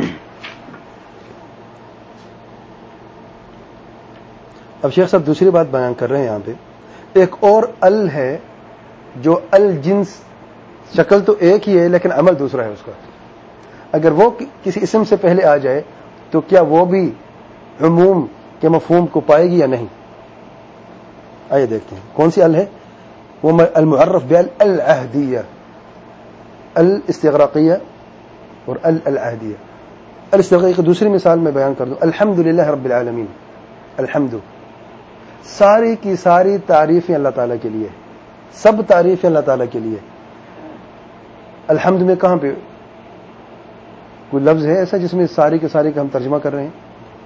اب شیخ صاحب دوسری بات بیان کر رہے ہیں یہاں پہ. ایک اور ال ہے جو الجنس، شکل تو ایک ہی ہے لیکن عمل دوسرا ہے اس کا. اگر وہ کسی اسم سے پہلے آ جائے تو کیا وہ بھی عموم کے مفہوم کو پائے گی یا نہیں؟ آئیے دیکھتے ہیں کون سی ال ہے. وہ المعرف بال العہدیہ، الاستغراقیہ اور العہدیہ. الاستغراقیہ کی دوسری مثال میں بیان کر دوں. الحمدللہ رب العالمین. الحمد، ساری کی ساری تعریفیں اللہ تعالیٰ کے لیے، سب تعریفیں اللہ تعالیٰ کے لیے. الحمد میں کہاں پہ کوئی لفظ ہے ایسا جس میں ساری کے ساری کا ہم ترجمہ کر رہے ہیں؟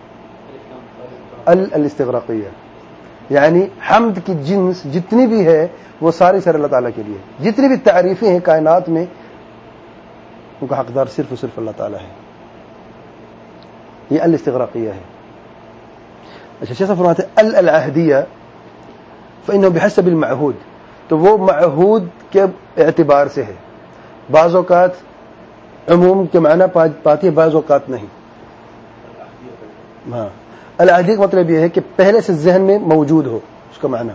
الاستغراقیہ، یعنی حمد کی جنس جتنی بھی ہے وہ ساری سر اللہ تعالیٰ کے لیے. جتنی بھی تعریفیں ہیں کائنات میں ان کا حقدار صرف و صرف اللہ تعالیٰ ہے. یہ الاستغراقیہ ہے. اچھا شیخ فرماتے ہیں العہدیہ فإنه بحسب المعہود، تو وہ معہود کے اعتبار سے ہے. بعض اوقات عموم کے معنی پاتی ہے، بعض اوقات نہیں. ہاں العہدی کا مطلب یہ ہے کہ پہلے سے ذہن میں موجود ہو، اس کا معنی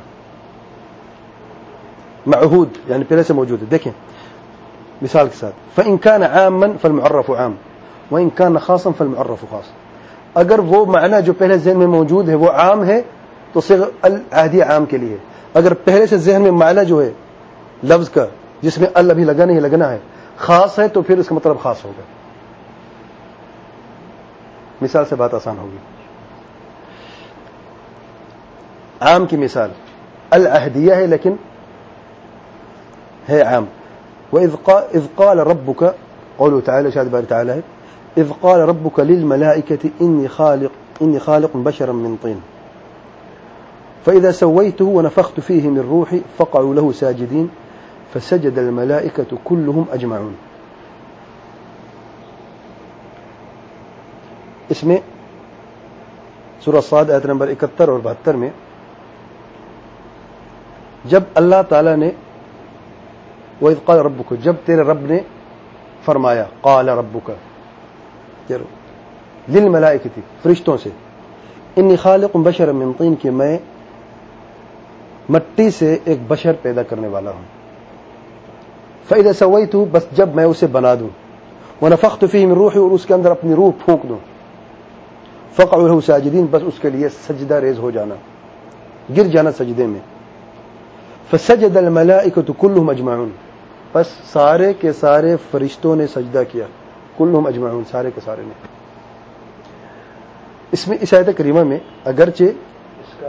معہود یعنی پہلے سے موجود ہے. دیکھیں مثال کے ساتھ فإن كان عاما فالمعرف عام وإن كان خاصا فالمعرف خاص. اگر وہ معنی جو پہلے ذہن میں موجود ہے وہ عام ہے تو صيغ العہدی عام کے لیے. اگر پہلے سے ذہن میں معنی جو ہے لفظ کا جس میں ال ابھی لگا نہیں لگنا ہے خاص ہے تو پھر اس کا مطلب خاص ہوگا. مثال سے بات آسان ہوگی. عام کی مثال العہدیہ ہے لیکن ہے عام. وإذ قال ربك قوله تعالى شاهد باري تعالى إذ قال ربك للملائكة إني خالق بشرا من طين فإذا سويته ونفخت فيه من روحي فقعوا له ساجدين فسجد الملائكة كلهم أجمعون. اس میں سورہ صاد آیت نمبر 71 اور 72 میں جب اللہ تعالیٰ نے وَإِذْ قَالَ رَبُّكَ، جب تیرے رب نے فرمایا، قَالَ رَبُّكَ لِلْمَلَائِكَةِ، فرشتوں سے، اِنِّي خَالِقٌ بَشَرًا مِّن طِينٍ، کہ میں مٹی سے ایک بشر پیدا کرنے والا ہوں، فَإِذَا سَوَّيْتُ، بس جب میں اسے بنا دوں، وَنَفَخْتُ فِيهِ مِن رُوحِي، اور اس کے اندر اپنی روح پھونک دوں، فَقَعُوا لَهُ سَاجِدِينَ، بس اس کے لیے سجدہ ریز ہو جانا، گر جانا سجدے میں، فَسَجَدَ الْمَلَائِكَةُ كُلُّهُمْ أَجْمَعُونَ، بس سارے کے سارے فرشتوں نے سجدہ کیا، كُلُّهُمْ أَجْمَعُونَ، سارے کے سارے نے۔ اس میں اس آیت کریمہ میں اگرچہ اس کا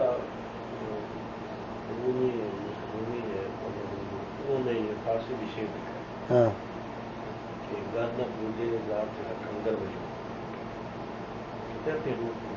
رومی ہے، انہوں نے یہ فارسی بھی شعر لکھا ہاں کہ گانا بوجھے ذات کنگر وجود، کہتے ہیں روح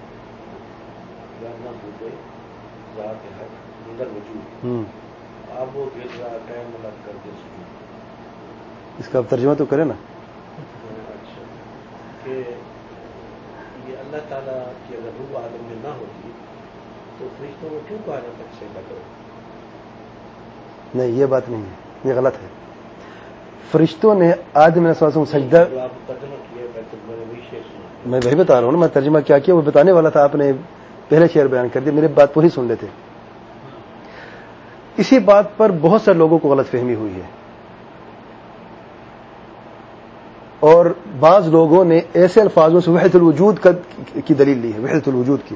گانا بوجھے ذات حق کنگر وجود، آپ وہ گر رہا ٹائم لگ کر کے سنو۔ اس کا ترجمہ تو کرے نا۔ اچھا، کہ یہ اللہ تعالیٰ کی اگر روح عالم میں نہ ہوتی تو فرشتوں کو کیوں کہا جاتا ہے سجدہ کرو؟ نہیں، یہ بات نہیں ہے، یہ غلط ہے۔ فرشتوں نے آدم علیہ السلام سجدہ، جو آپ ترجمہ کیا میں تو میں نے وہی شعر سنا۔ میں وہی بتا رہا ہوں نا، میں ترجمہ کیا کیا وہ بتانے والا تھا، آپ نے پہلے شعر بیان کر دیا، میری بات پوری سن لیتے۔ اسی بات پر بہت سے لوگوں کو غلط فہمی ہوئی ہے، اور بعض لوگوں نے ایسے الفاظوں سے وحدت الوجود کی دلیل لی ہے، وحدت الوجود کی۔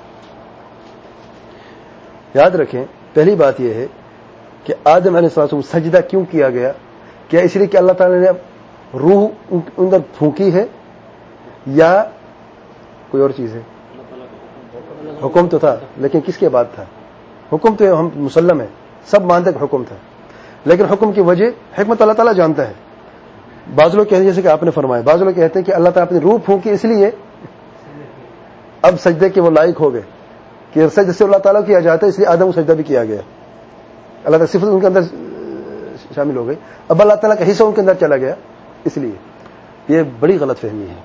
یاد رکھیں، پہلی بات یہ ہے کہ آدم علیہ السلام سجدہ کیوں کیا گیا؟ کیا اس لیے کہ اللہ تعالی نے روح اندر پھونکی ہے، یا کوئی اور چیز ہے؟ حکم تو تھا، لیکن کس کے بعد تھا؟ حکم تو ہم مسلم ہے، سب مانتے کہ حکم تھا، لیکن حکم کی وجہ حکمت اللہ تعالیٰ جانتا ہے۔ بعض لوگ کہتے ہیں جیسے کہ آپ نے فرمایا، بعض لوگ کہتے ہیں کہ اللہ تعالیٰ اپنی روح پھونکی اس لیے اب سجدے کے وہ لائق ہو گئے کہ سجدے سے اللہ تعالیٰ کیا جاتا ہے، اس لیے آدم کو سجدہ بھی کیا گیا، اللہ تعالیٰ صفت ان کے اندر شامل ہو گئی، اب اللہ تعالیٰ کا حصہ ان کے اندر چلا گیا، اس لیے یہ بڑی غلط فہمی ہے۔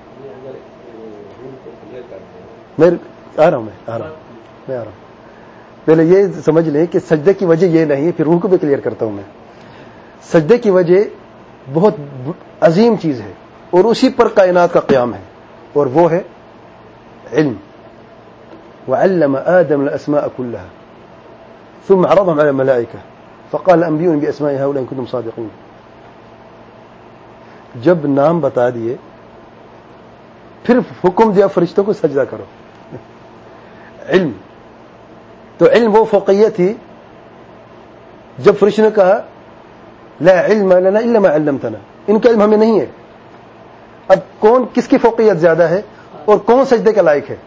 میں آ رہا ہوں پہلے یہ سمجھ لیں کہ سجدے کی وجہ یہ نہیں ہے، پھر روح کو بھی کلیئر کرتا ہوں میں۔ سجدے کی وجہ بہت عظیم چیز ہے، اور اسی پر کائنات کا قیام ہے، اور وہ ہے علم۔ وعلم آدم الأسماء كلها ثم عرضهم على الملائكة فقال أنبئوني بأسماء هؤلاء إن كنتم صادقين۔ جب نام بتا دیے پھر حکم دیا فرشتوں کو سجدہ کرو۔ علم تو علم وہ فوقیت تھی، جب فرشتوں نے کہا لا علم لنا الا ما علمتنا، ان کا علم ہمیں نہیں ہے، اب کون کس کی فوقیت زیادہ ہے اور کون سجدے کا لائق ہے؟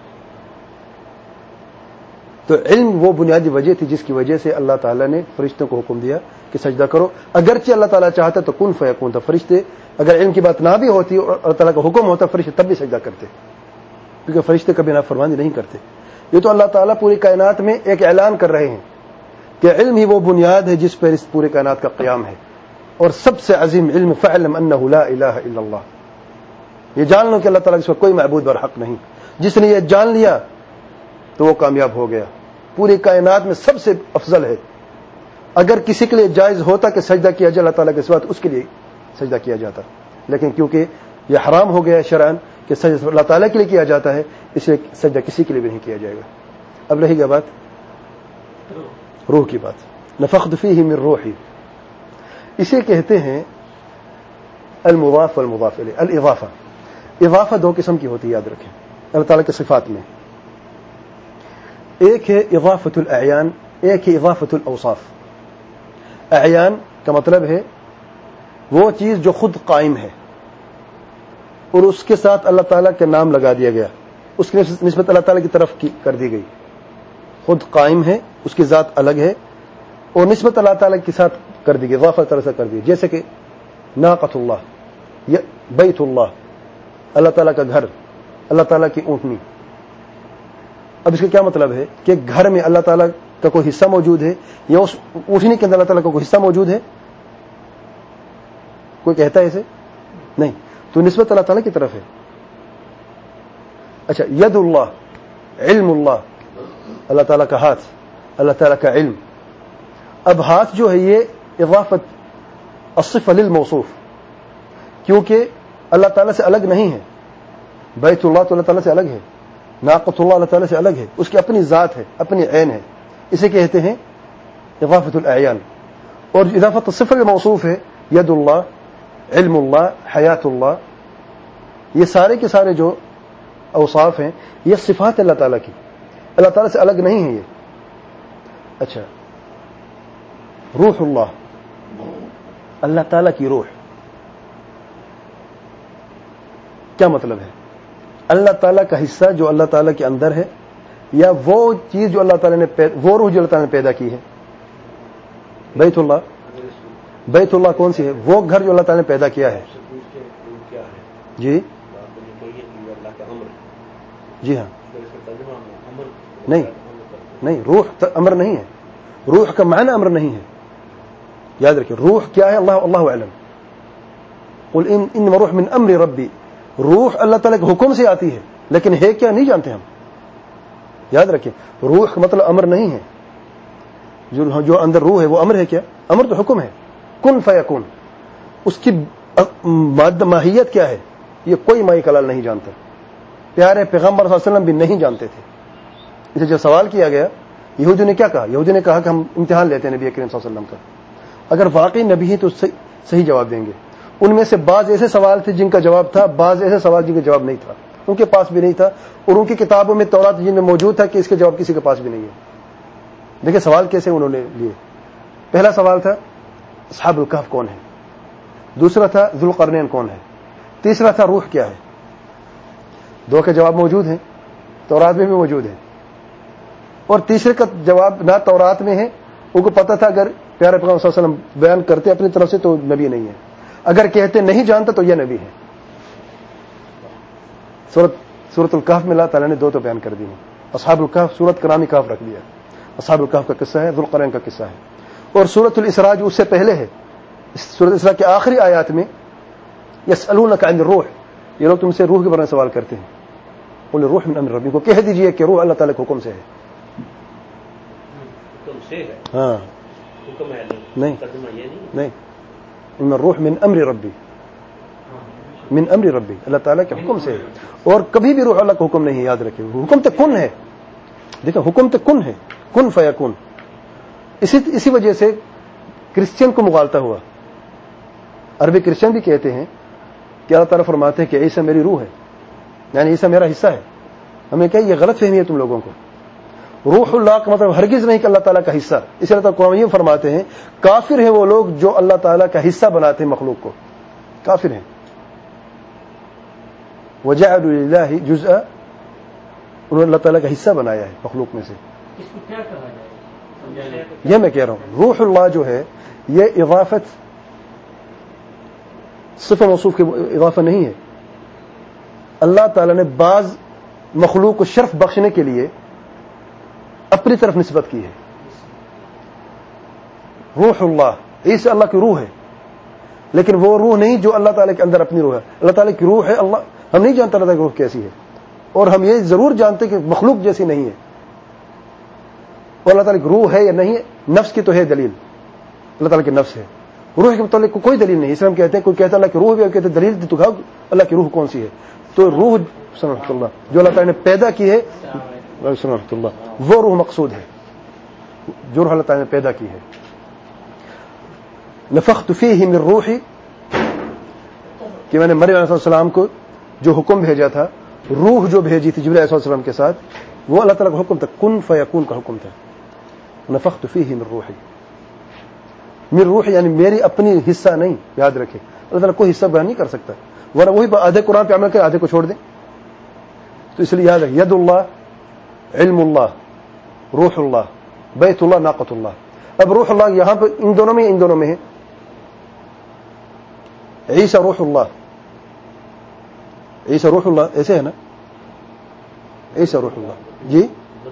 تو علم وہ بنیادی وجہ تھی جس کی وجہ سے اللہ تعالیٰ نے فرشتوں کو حکم دیا کہ سجدہ کرو، اگرچہ اللہ تعالیٰ چاہتا تو کن فیکون تھا، فرشتے اگر علم کی بات نہ بھی ہوتی اور اللہ تعالیٰ کا حکم ہوتا فرشتے تب بھی سجدہ کرتے، کیونکہ فرشتے کبھی نافرمانی نہیں کرتے۔ یہ تو اللہ تعالیٰ پوری کائنات میں ایک اعلان کر رہے ہیں کہ علم ہی وہ بنیاد ہے جس پر اس پورے کائنات کا قیام ہے، اور سب سے عظیم علم فعلم انہ لا الہ الا اللہ، یہ جان لو کہ اللہ تعالیٰ کا کوئی معبود برحق نہیں، جس نے یہ جان لیا تو وہ کامیاب ہو گیا، پوری کائنات میں سب سے افضل ہے۔ اگر کسی کے لیے جائز ہوتا کہ سجدہ کیا جائے اللہ تعالیٰ کے سوا تو اس کے لیے سجدہ کیا جاتا، لیکن کیونکہ یہ حرام ہو گیا شرعاً کہ سجدہ اللہ تعالیٰ کے لیے کیا جاتا ہے، اس لیے سجدہ کسی کے لیے بھی نہیں کیا جائے گا۔ اب رہی گا بات روح کی بات، نفخت فیہ من روحی، اسے کہتے ہیں المضاف والمضاف الیہ، الاضافہ۔ اضافہ دو قسم کی ہوتی ہے، یاد رکھیں اللہ تعالیٰ کے صفات میں، ایک ہے اضافت الاعیان، ایک ہے اضافت الاوصاف۔ اعیان کا مطلب ہے وہ چیز جو خود قائم ہے اور اس کے ساتھ اللہ تعالیٰ کے نام لگا دیا گیا، اس کی نسبت اللہ تعالیٰ کی طرف کر دی گئی، خود قائم ہے، اس کی ذات الگ ہے اور نسبت اللہ تعالیٰ کے ساتھ کر دی گئی، اضافہ طرح سے کر دی، جیسے کہ ناقۃ اللہ یا بیت اللہ، اللہ تعالیٰ کا گھر، اللہ تعالیٰ کی اونٹنی۔ اب اس کا کیا مطلب ہے کہ گھر میں اللہ تعالیٰ کا کوئی حصہ موجود ہے یا اس اونٹنی کے اندر اللہ تعالیٰ کا کوئی حصہ موجود ہے؟ کوئی کہتا ہے اسے؟ نہیں، تو نسبت اللہ تعالیٰ کی طرف ہے۔ اچھا، ید اللہ، علم اللہ، اللہ تعالیٰ کا ہاتھ، اللہ تعالیٰ کا علم. اب ہاتھ جو ہے یہ اضافت الصفہ للموصوف، کیونکہ اللہ تعالیٰ سے الگ نہیں ہے. بیت اللہ تو اللہ تعالیٰ سے الگ ہے، ناقۃ اللہ اللہ تعالیٰ سے الگ ہے، اس کی اپنی ذات ہے، اپنی عین ہے. اسے کہتے ہیں اضافت الاعیان. اور اضافت الصفہ للموصوف ہے ید اللہ، علم اللہ، حیات اللہ. یہ سارے کے سارے جو اوصاف ہیں یہ صفات اللہ تعالیٰ کی، اللہ تعالیٰ سے الگ نہیں ہے یہ. اچھا، روح اللہ، اللہ تعالیٰ کی روح، کیا مطلب ہے؟ اللہ تعالیٰ کا حصہ جو اللہ تعالیٰ کے اندر ہے، یا وہ چیز جو اللہ تعالیٰ نے وہ روح جو اللہ تعالیٰ نے پیدا کی ہے؟ بیت اللہ، بیت اللہ کون سی ہے؟ وہ گھر جو اللہ تعالیٰ نے پیدا کیا ہے. جی جی ہاں، نہیں روح امر نہیں ہے، روح کا معنی امر نہیں ہے. یاد رکھیں روح کیا ہے، اللہ اعلم. قل انما روح من امر ربی، روح اللہ تعالیٰ کے حکم سے آتی ہے، لیکن ہے کیا نہیں جانتے ہم. یاد رکھیں روح کا مطلب امر نہیں ہے. جو اندر روح ہے وہ امر ہے کیا؟ امر تو حکم ہے، کن فیکون. اس کی ماہیت کیا ہے یہ کوئی مائی کلال نہیں جانتا. پیارے پیغمبر صلی اللہ علیہ وسلم بھی نہیں جانتے تھے. اسے جو سوال کیا گیا، یہودی نے کیا کہا؟ یہودی نے کہا کہ ہم امتحان لیتے ہیں نبی کریم صلی اللہ علیہ وسلم کا، اگر واقعی نبی ہیں تو صحیح جواب دیں گے. ان میں سے بعض ایسے سوال تھے جن کا جواب تھا، بعض ایسے سوال جن کا جواب نہیں تھا، ان کے پاس بھی نہیں تھا. اور ان کی کتابوں میں تورات جن میں موجود تھا کہ اس کے جواب کسی کے پاس بھی نہیں ہے. دیکھیں سوال کیسے انہوں نے لیے. پہلا سوال تھا اصحاب الکہف کون ہے، دوسرا تھا ذوالقرنین کون ہے، تیسرا تھا روح کیا ہے. دو کے جواب موجود ہیں، تورات میں بھی موجود ہیں. اور تیسرے کا جواب نہ تورات میں ہے. ان کو پتا تھا اگر پیارے پیغمبر صلی اللہ علیہ وسلم بیان کرتے اپنی طرف سے تو نبی نہیں ہے، اگر کہتے نہیں جانتا تو یہ نبی ہے. سورۃ الکہف میں اللہ تعالیٰ نے دو تو بیان کر دی ہیں. اصحاب الکہف سورت کا نام ہی کہف رکھ دیا. اصحاب الکہف کا قصہ ہے، ذوالقرنین کا قصہ ہے. اور سورۃ الاسراء جو اس سے پہلے ہے، سورۃ الاسراء کے آخری آیات میں یسألونک عن الروح، یہ لوگ تم سے روح کے بارے میں سوال کرتے ہیں. قل الروح من امر ربی، کو کہہ دیجئے کہ روح اللہ تعالیٰ کے حکم سے ہے. ہاں نہیں، ان الروح من امر ربی، من امر ربی، اللہ تعالیٰ کے حکم سے ہے. اور کبھی بھی روح اللہ کا حکم نہیں. یاد رکھیں حکم تو کن ہے. دیکھیں حکم تو کن ہے، کن فیکون. اسی وجہ سے کرسچن کو مغالطہ ہوا. عربی کرسچن بھی کہتے ہیں کہ اللہ تعالیٰ فرماتے ہیں کہ عیسیٰ میری روح ہے، یعنی عیسیٰ میرا حصہ ہے. ہمیں کہا یہ غلط فہمی ہے تم لوگوں کو. روح اللہ کا مطلب ہرگز نہیں کہ اللہ تعالیٰ کا حصہ. اس اللہ تعالیٰ قرآن یہ فرماتے ہیں کافر ہیں وہ لوگ جو اللہ تعالیٰ کا حصہ بناتے ہیں مخلوق کو، کافر ہیں. وجعلوا للہ جزءا، انہوں نے اللہ تعالیٰ کا حصہ بنایا ہے مخلوق میں سے. اس کو کیا کہا جائے؟ یہ میں کہہ رہا ہوں روح اللہ جو ہے یہ اضافت صفہ موصوف کی اضافہ نہیں ہے. اللہ تعالیٰ نے بعض مخلوق کو شرف بخشنے کے لیے اپنی طرف نسبت کی ہے. روح اللہ عیسیٰ اللہ کی روح ہے، لیکن وہ روح نہیں جو اللہ تعالیٰ کے اندر اپنی روح ہے. اللہ تعالیٰ کی روح ہے. ہم نہیں جانتے اللہ تعالیٰ کی روح کیسی ہے، اور ہم یہ ضرور جانتے کہ مخلوق جیسی نہیں ہے. اور اللہ تعالیٰ کی روح ہے یا نہیں ہے، نفس کی تو ہے دلیل، اللہ تعالیٰ کے نفس ہے. روح کے متعلق کوئی دلیل نہیں. اس لیے ہم کہتے ہیں کوئی کہتا ہے اللہ کی روح بھی، کہتے ہیں دلیل تو کہا اللہ کی روح کون سی ہے. تو روح سبحان اللہ جو اللہ تعالیٰ نے پیدا کی ہے، سبحان اللہ وہ روح مقصود ہے جو روح اللہ تعالیٰ نے پیدا کی ہے. نفخت فیہ من روحی، کہ میں نے مریم علیہ السلام کو جو حکم بھیجا تھا، روح جو بھیجی تھی جبرائیل علیہ السلام کے ساتھ، وہ اللہ تعالیٰ کا حکم تھا، کن فیکون کا حکم تھا. نفخت فیہ من روحی، من روح یعنی میری اپنی حصہ نہیں. یاد رکھے اللہ تعالیٰ کوئی حصہ بیان نہیں کر سکتا، ورنہ وہی آدھے قرآن پہ عمل کرے آدھے کو چھوڑ دیں. تو اس لیے یاد رکھے ید اللہ، علم اللہ، روح اللہ، بیت اللہ، ناقۃ اللہ. اب روح اللہ یہاں پہ ان دونوں میں ان دونوں میں ہے. عیسیٰ روح اللہ، عیسیٰ روح اللہ ایسے ہے نا، عیسیٰ روح اللہ جی،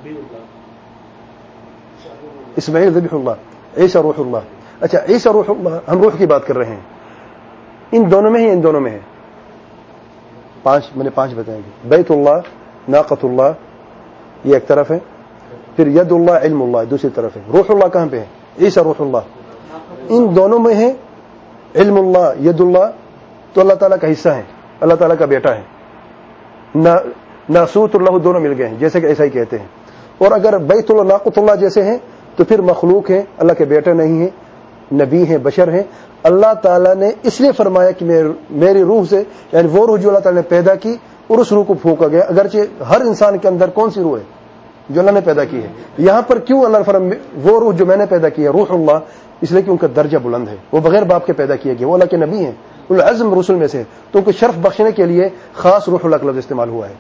اسماعیل ذبیح اللہ، عیسیٰ روح اللہ. اچھا عیسیٰ روح اللہ، ہم روح کی بات کر رہے ہیں. ان دونوں میں ہی ان دونوں میں ہے. میں نے پانچ بتائیں گے. بیت اللہ، ناقۃ اللہ، یہ ایک طرف ہے. پھر ید اللہ علم اللہ دوسری طرف ہے. روح اللہ کہاں پہ ہے؟ عیسیٰ روح اللہ. ان دونوں میں ہے علم اللہ ید اللہ, تو اللہ تعالیٰ کا حصہ ہے, اللہ تعالیٰ کا بیٹا ہے. ناسوت اللہ دونوں مل گئے ہیں جیسے کہ ایسا ہی کہتے ہیں. اور اگر بیت اللہ ناقۃ اللہ جیسے ہیں تو پھر مخلوق ہے, اللہ کے بیٹے نہیں ہیں, نبی ہیں, بشر ہیں. اللہ تعالیٰ نے اس لیے فرمایا کہ میری روح سے, یعنی وہ روح جو اللہ تعالیٰ نے پیدا کی اور اس روح کو پھونکا گیا. اگرچہ ہر انسان کے اندر کون سی روح ہے؟ جو اللہ نے پیدا کی ہے. یہاں پر کیوں اللہ نے فرمایا وہ روح جو میں نے پیدا کی ہے روح اللہ؟ اس لیے کہ ان کا درجہ بلند ہے, وہ بغیر باپ کے پیدا کیے گئے, وہ اللہ کے نبی ہیں, العزم رسول میں سے, تو ان کو شرف بخشنے کے لیے خاص روح اللہ کا لفظ استعمال ہوا ہے.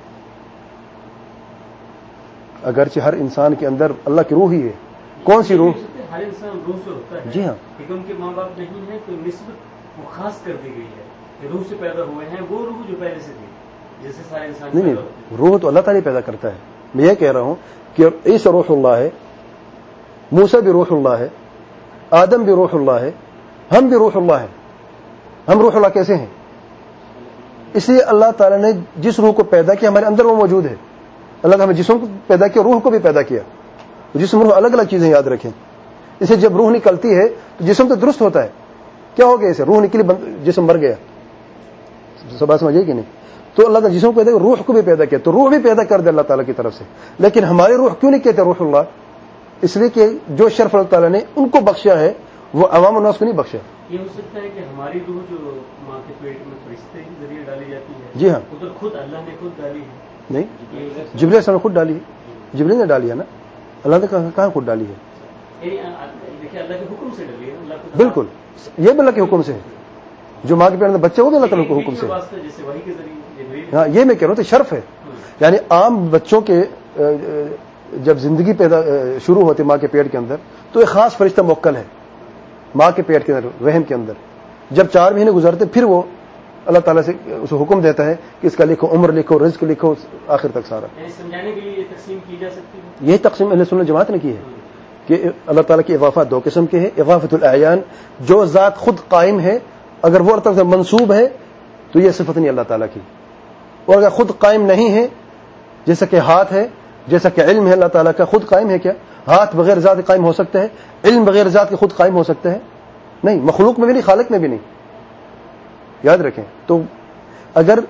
اگرچہ ہر انسان کے اندر اللہ کی روح ہی ہے. کون سی روح؟ ہر انسان روح سے ہوتا ہے. جی ہاں, لیکن ان کے ماں باپ نہیں ہیں تو نسبت وہ خاص کر دی گئی ہے. روح سے پیدا ہوئے ہیں وہ روح جو پہلے سے تھی جیسے سارے انسان. نہیں, روح تو اللہ تعالیٰ پیدا کرتا ہے. میں یہ کہہ رہا ہوں کہ عیسیٰ روح اللہ ہے, موسیٰ بھی روح اللہ ہے, آدم بھی روح اللہ ہے, ہم بھی روح اللہ ہیں. ہم روح اللہ کیسے ہیں؟ اس لیے اللہ تعالیٰ نے جس روح کو پیدا کیا ہمارے اندر وہ موجود ہے. اللہ نے ہمیں جسم کو پیدا کیا, روح کو بھی پیدا کیا. جسم روح الگ الگ چیزیں یاد رکھیں. اسے جب روح نکلتی ہے تو جسم تو درست ہوتا ہے. کیا ہو گیا اسے؟ روح نکلی جسم مر گیا. سب بات سمجھے کہ نہیں؟ تو اللہ تعالیٰ جسم کو پیدا کیا, روح کو بھی پیدا کیا, تو روح بھی پیدا کر دے اللہ تعالیٰ کی طرف سے. لیکن ہمارے روح کیوں نہیں کہتے روح اللہ؟ اس لیے کہ جو شرف اللہ تعالیٰ نے ان کو بخشا ہے وہ عوام الناس کو نہیں بخشا. یہ ہو سکتا ہے کہ ہماری روح جو ماں کے پیٹ میں فرشتے کے ذریعے ڈالی جاتی ہے. جی ہاں, ادھر خود اللہ نے خود ڈالی ہے. نہیں, جبریل علیہ السلام نے خود ڈالی ہے. جبریل نے ڈالی ہے نا, اللہ نے کہاں خود ڈالی ہے؟ دیکھیے اللہ کے حکم سے ڈالی ہے. بالکل, یہ بھی اللہ کے حکم سے ہے. جو ماں کے پیٹ میں بچے وہ بھی اللہ تعالیٰ کے حکم سے. جیسے وحی کے ذریعے. ہاں, یہ میں کہہ رہا ہوں تو شرف ہے. یعنی عام بچوں کے جب زندگی پیدا شروع ہوتی ماں کے پیٹ کے اندر تو ایک خاص فرشتہ موکل ہے ماں کے پیٹ کے اندر, رحم کے اندر. جب 4 مہینے گزرتے پھر وہ اللہ تعالیٰ سے اسے حکم دیتا ہے کہ اس کا لکھو, عمر لکھو, رزق لکھو, آخر تک سارا. سمجھانے کے لیے یہ تقسیم کی جا سکتی ہے. یہی تقسیم اہل سنت جماعت نے کی ہے کہ اللہ تعالیٰ کی اضافات 2 قسم کے ہیں. اضافت الاعیان, جو ذات خود قائم ہے اگر وہ اللہ تعالیٰ سے منسوب ہے تو یہ صفت نہیں اللہ تعالیٰ کی. اور اگر خود قائم نہیں ہے, جیسا کہ ہاتھ ہے, جیسا کہ علم ہے اللہ تعالیٰ کا, خود قائم ہے کیا؟ ہاتھ بغیر ذات قائم ہو سکتا ہے؟ علم بغیر ذات کے خود قائم ہو سکتا ہے؟ نہیں. مخلوق میں بھی نہیں, خالق میں بھی نہیں. یاد رکھیں. تو اگر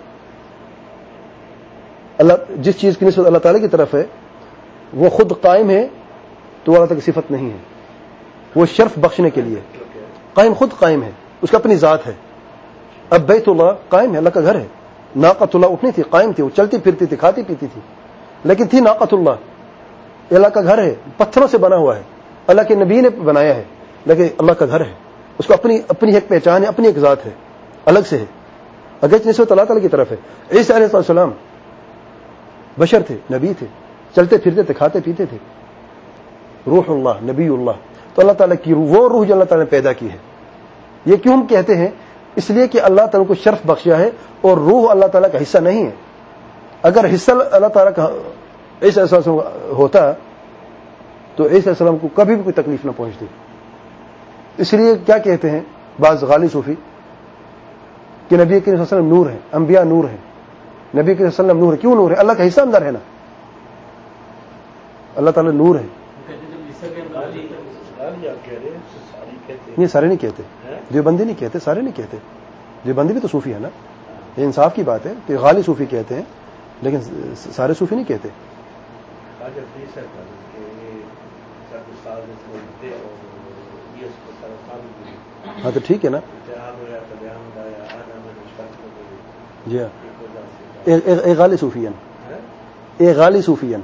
اللہ جس چیز کی نسبت اللہ تعالیٰ کی طرف ہے وہ خود قائم ہے تو اللہ تعالیٰ کی صفت نہیں ہے. وہ شرف بخشنے کے لیے قائم, خود قائم ہے, اس کا اپنی ذات ہے. اب بیت اللہ قائم ہے, اللہ کا گھر ہے. ناقۃ اللہ اٹھنی تھی, قائم تھی, وہ چلتی پھرتی تھی, کھاتی پیتی تھی, لیکن تھی ناقۃ اللہ. اللہ کا گھر ہے, پتھروں سے بنا ہوا ہے, اللہ کے نبی نے بنایا ہے, لیکن اللہ کا گھر ہے. اس کو اپنی ایک پہچان ہے, اپنی ایک ذات ہے, الگ سے ہے, اگرچہ نسبت اللہ تعالیٰ کی طرف ہے. عیسیٰ علیہ السلام بشر تھے, نبی تھے, چلتے پھرتے تھے, کھاتے پیتے تھے, روح اللہ, نبی اللہ. تو اللہ تعالیٰ کی وہ روح جو اللہ تعالیٰ نے پیدا کی ہے. یہ کیوں ہم کہتے ہیں؟ اس لیے کہ اللہ تعالیٰ کو شرف بخشا ہے اور روح اللہ تعالیٰ کا حصہ نہیں ہے. اگر حصہ اللہ تعالیٰ کا عیسیٰ علیہ السلام ہوتا تو عیسیٰ علیہ السلام کو کبھی بھی کوئی تکلیف نہ پہنچتی. اس لیے کیا کہتے ہیں بعض غالی صوفی کہ نبی کریم صلی اللہ علیہ وسلم نور ہے, انبیاء نور ہیں, نبی کریم صلی اللہ علیہ وسلم نور ہے. کیوں نور ہے؟ اللہ کا حصہ اندر ہے نا, اللہ تعالیٰ نور ہے. یہ سارے نہیں کہتے, دیوبندی نہیں کہتے, سارے نہیں کہتے. دیوبندی بھی تو صوفی ہے نا, یہ انصاف کی بات ہے. تو غالی صوفی کہتے ہیں لیکن سارے صوفی نہیں کہتے. ہاں تو ٹھیک ہے نا. جی ہاں, ایک غالی صوفیان, ایک غالی صوفیان.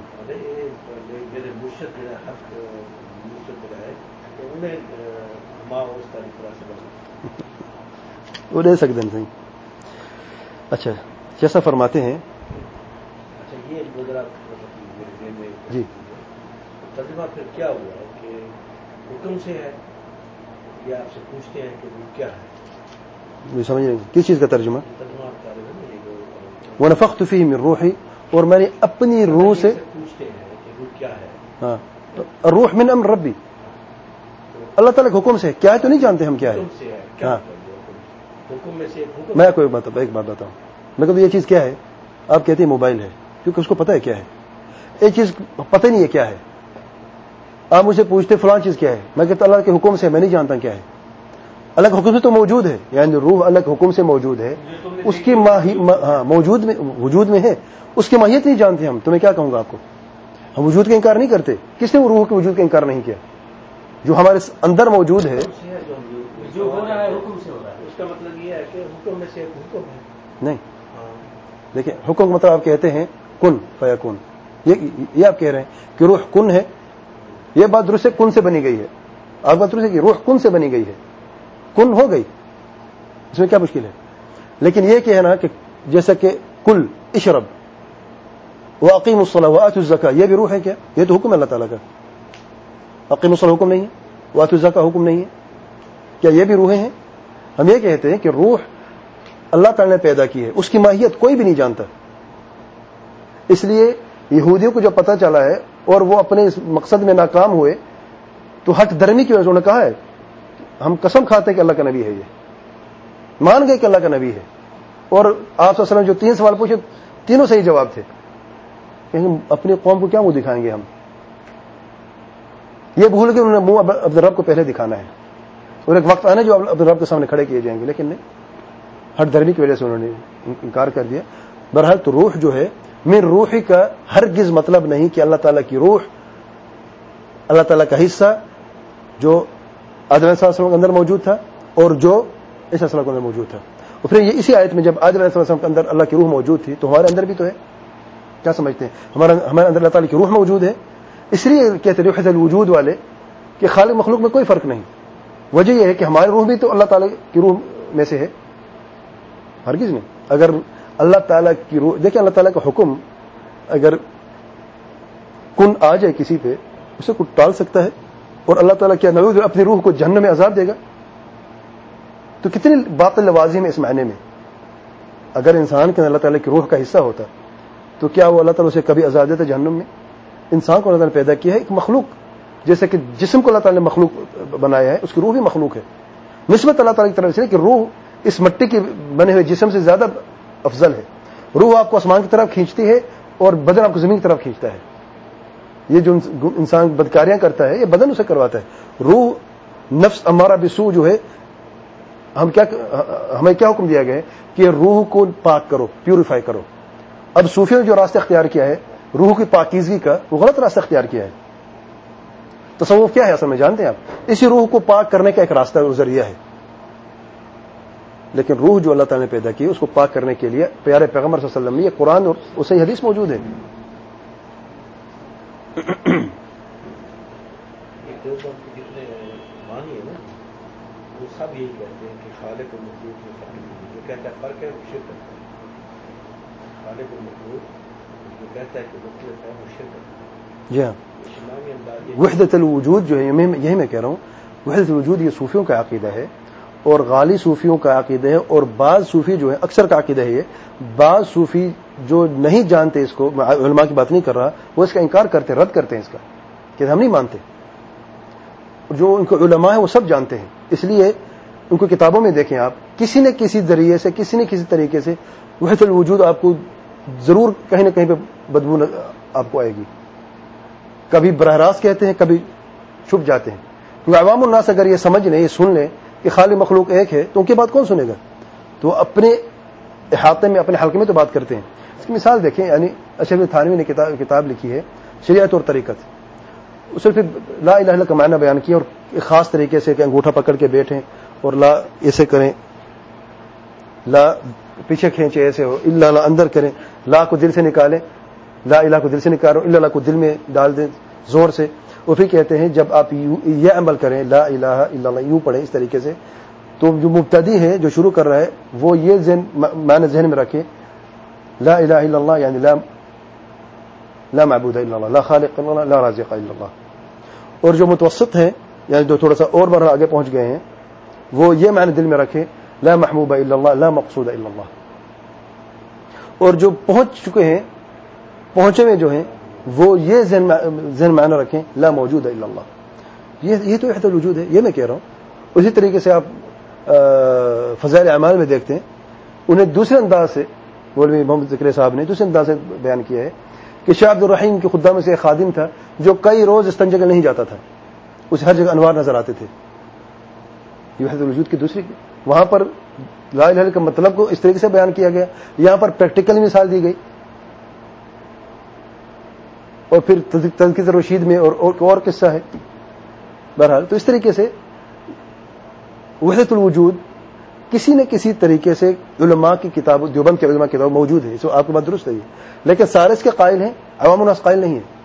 وہ دے سکتے ہیں صحیح. اچھا, جیسا فرماتے ہیں. اچھا, یہ جی ترجمہ پھر کیا ہوا ہے کہ حکم سے ہے یا آپ سے پوچھتے ہیں کہ وہ کیا ہے؟ مجھے سمجھ نہیں کس چیز کا ترجمہ. ترجمہ ونفخت فیہ من روحی, اور میں نے اپنی روح سے پوچھتے ہیں کہ وہ کیا ہے. ہاں, الروح من امر ربی, اللہ تعالیٰ کے حکم سے. کیا ہے تو نہیں جانتے ہم کیا ہے. ہاں, حکم میں سے حکم. میں ایک بات بتاؤں, میں کہتا ہوں یہ چیز کیا ہے, آپ کہتے ہیں موبائل ہے, کیونکہ اس کو پتا ہے کیا ہے. ایک چیز پتہ نہیں ہے کیا ہے. آپ مجھ سے پوچھتے فلاں چیز کیا ہے, میں کہتا اللہ کے حکم سے, میں نہیں جانتا کیا ہے. اللہ کے حکم سے تو موجود ہے, یعنی روح اللہ کے حکم سے موجود ہے, اس کی موجود میں وجود میں ہے, اس کی ماہیت نہیں جانتے ہم. تو میں کیا کہوں گا آپ کو, ہم وجود کا انکار نہیں کرتے. کس نے وہ روح کے وجود کا انکار نہیں کیا؟ جو ہمارے اندر موجود ہے. جو ہو رہا ہے حکم سے ہو رہا ہے, اس کا مطلب یہ ہے کہ حکم میں سے ایک حکم ہے. نہیں, دیکھیں حکم مطلب آپ کہتے ہیں کن فیکون, یہ آپ کہہ رہے ہیں کہ روح کن ہے. یہ بات درست ہے, کن سے بنی گئی ہے. آپ بات درست ہے کہ روح کن سے بنی گئی ہے, کن ہو گئی, اس میں کیا مشکل ہے. لیکن یہ کہنا کہ جیسا کہ کل اشرب واقیم الصلاۃ وآتوا الزکاۃ, یہ بھی روح ہے کیا؟ یہ تو حکم ہے اللہ تعالیٰ کا. اقیم الصلاۃ حکم نہیں ہے, وآتوا الزکاۃ حکم نہیں ہے, کیا یہ بھی روحیں ہیں؟ ہم یہ کہتے ہیں کہ روح اللہ تعالیٰ نے پیدا کی ہے, اس کی ماہیت کوئی بھی نہیں جانتا. اس لیے یہودیوں کو جب پتہ چلا ہے اور وہ اپنے اس مقصد میں ناکام ہوئے تو ہٹ درمی کی وجہ سے انہوں نے کہا ہے ہم قسم کھاتے ہیں کہ اللہ کا نبی ہے, یہ مان گئے کہ اللہ کا نبی ہے. اور آپ صلی اللہ علیہ وسلم جو 3 سوال پوچھے تینوں صحیح جواب تھے. اپنی قوم کو کیا منہ دکھائیں گے ہم؟ یہ بھول کے انہوں نے منہ عبدالرب کو پہلے دکھانا ہے, اور ایک وقت آنا جو عبدالرب کے سامنے کھڑے کیے جائیں گے. لیکن نہیں, ہٹ درمی کی وجہ سے انہوں نے انکار کر دیا. بہرحال تو روح جو ہے من روحی کا ہرگز مطلب نہیں کہ اللہ تعالیٰ کی روح, اللہ تعالیٰ کا حصہ جو آدم علیہ السلام کے اندر موجود تھا اور جو عیسیٰ علیہ السلام کے اندر موجود تھا. اور پھر یہ اسی آیت میں جب آدم علیہ السلام کے اندر اللہ کی روح موجود تھی تو ہمارے اندر بھی تو ہے. کیا سمجھتے ہیں, ہمارے اندر اللہ تعالیٰ کی روح موجود ہے. اس لیے کہتے ہیں وحدت الوجود والے کہ خالق مخلوق میں کوئی فرق نہیں. وجہ یہ ہے کہ ہماری روح بھی تو اللہ تعالیٰ کی روح میں سے ہے, ہرگز نہیں. اگر اللہ تعالیٰ کی روح, دیکھیں اللہ تعالیٰ کا حکم اگر کن آ جائے کسی پہ, اسے کچھ ٹال سکتا ہے. اور اللہ تعالیٰ کیا نعوذ اپنی روح کو جہنم میں عذاب دے گا؟ تو کتنی باطل لوازم ہے اس معنی میں. اگر انسان کے اللہ تعالیٰ کی روح کا حصہ ہوتا تو کیا وہ اللہ تعالیٰ اسے کبھی عذاب دیتا جہنم میں؟ انسان کو اللہ تعالیٰ نے پیدا کیا ہے ایک مخلوق, جیسے کہ جسم کو اللہ تعالیٰ نے مخلوق بنایا ہے, اس کی روح بھی مخلوق ہے. نسبت اللہ تعالیٰ کی طرف سے کہ روح اس مٹی کے بنے ہوئے جسم سے زیادہ افضل ہے. روح آپ کو آسمان کی طرف کھینچتی ہے اور بدن آپ کو زمین کی طرف کھینچتا ہے. یہ جو انسان بدکاریاں کرتا ہے یہ بدن اسے کرواتا ہے. روح نفس امارہ بسو جو ہے, ہمیں کیا حکم دیا گیا ہے کہ روح کو پاک کرو, پیوریفائی کرو. اب صوفیوں نے جو راستہ اختیار کیا ہے روح کی پاکیزگی کا, وہ غلط راستہ اختیار کیا ہے. تصوف کیا ہے اصل میں جانتے ہیں آپ؟ اسی روح کو پاک کرنے کا ایک راستہ اور ذریعہ ہے. لیکن روح جو اللہ تعالیٰ نے پیدا کی اس کو پاک کرنے کے لیے پیارے پیغمبر صلی اللہ علیہ وسلم میں یہ قرآن اور صحیح حدیث موجود ہے. جتنے مانی ہے نا وہ سب یہی کہتے ہیں کہ خالق اور مخلوق میں فرق نہیں. جو کہتا ہے فرق ہے وہ شرک ہے. خالق اور مخلوق جو کہتا ہے کہ مخلوق ہے وہ شرک ہے. جی ہاں, وحدت الوجود جو ہے یہی میں کہہ رہا ہوں, وحدت الوجود یہ صوفیوں کا عقیدہ ہے اور غالی صوفیوں کا عقیدہ ہے. اور بعض صوفی جو ہیں, اکثر کا عقیدہ ہے یہ, بعض صوفی جو نہیں جانتے اس کو, علماء کی بات نہیں کر رہا, وہ اس کا انکار کرتے ہیں, رد کرتے ہیں اس کا کہ ہم نہیں مانتے. جو ان کو علماء ہیں وہ سب جانتے ہیں. اس لیے ان کو کتابوں میں دیکھیں آپ, کسی نہ کسی ذریعے سے کسی نہ کسی طریقے سے وحدت الوجود آپ کو ضرور کہیں نہ کہیں پہ بدبو آپ کو آئے گی. کبھی براہ راست کہتے ہیں, کبھی چھپ جاتے ہیں. کیونکہ عوام الناس اگر یہ سمجھ لیں, یہ سن لیں کہ خالی مخلوق ایک ہے تو ان کی بات کون سنے گا؟ تو اپنے احاطے میں, اپنے حلقے میں تو بات کرتے ہیں. اس کی مثال دیکھیں, یعنی اشرف تھانوی نے کتاب لکھی ہے شریعت اور طریقت. اس نے پھر لا الہ الا اللہ کا معنی بیان کیا اور ایک خاص طریقے سے کہ انگوٹھا پکڑ کے بیٹھیں اور لا ایسے کریں, لا پیچھے کھینچے ایسے ہو, الا لا اندر کریں, لا کو دل سے نکالیں, لا الہ کو دل سے نکالو, الا لا کو دل میں ڈال دیں زور سے. وہ پھر کہتے ہیں جب آپ یہ عمل کریں لا الہ الا اللہ یوں پڑھیں اس طریقے سے, تو جو مبتدی ہے جو شروع کر رہا ہے وہ یہ معنی ذہن میں رکھے, لا الہ الا اللہ یعنی لا معبود الا اللہ, لا خالق الا اللہ, لا رازق الا اللہ. اور جو متوسط ہیں یعنی جو تھوڑا سا اور مرحلہ آگے پہنچ گئے ہیں وہ یہ معنی دل میں رکھے, لا محبوب الا اللہ, لا مقصود الا اللہ. اور جو پہنچ چکے ہیں, پہنچے ہوئے جو ہیں, وہ یہ ذہن معنی رکھیں لا موجود الا اللہ. یہ تو وحدت الوجود ہے, یہ میں کہہ رہا ہوں. اسی طریقے سے آپ فضائل اعمال میں دیکھتے ہیں, انہیں دوسرے انداز سے مولوی محمد ذکری صاحب نے دوسرے انداز سے بیان کیا ہے کہ شاہ عبد الرحیم کے خدام میں سے ایک خادم تھا جو کئی روز استنجا جگہ نہیں جاتا تھا, اسے ہر جگہ انوار نظر آتے تھے. یہ وحدت الوجود کی دوسری, وہاں پر لا الہ الا کا مطلب کو اس طریقے سے بیان کیا گیا, یہاں پر پریکٹیکل مثال دی گئی, اور پھر تذکرۃ الرشید میں اور قصہ ہے. بہرحال تو اس طریقے سے وحدت الوجود کسی نہ کسی طریقے سے علماء کی کتاب, دیوبند کے علماء کی کتاب موجود ہے, آپ کی بات درست ہے, لیکن سارے اس کے قائل ہیں, عوام الناس قائل نہیں ہے.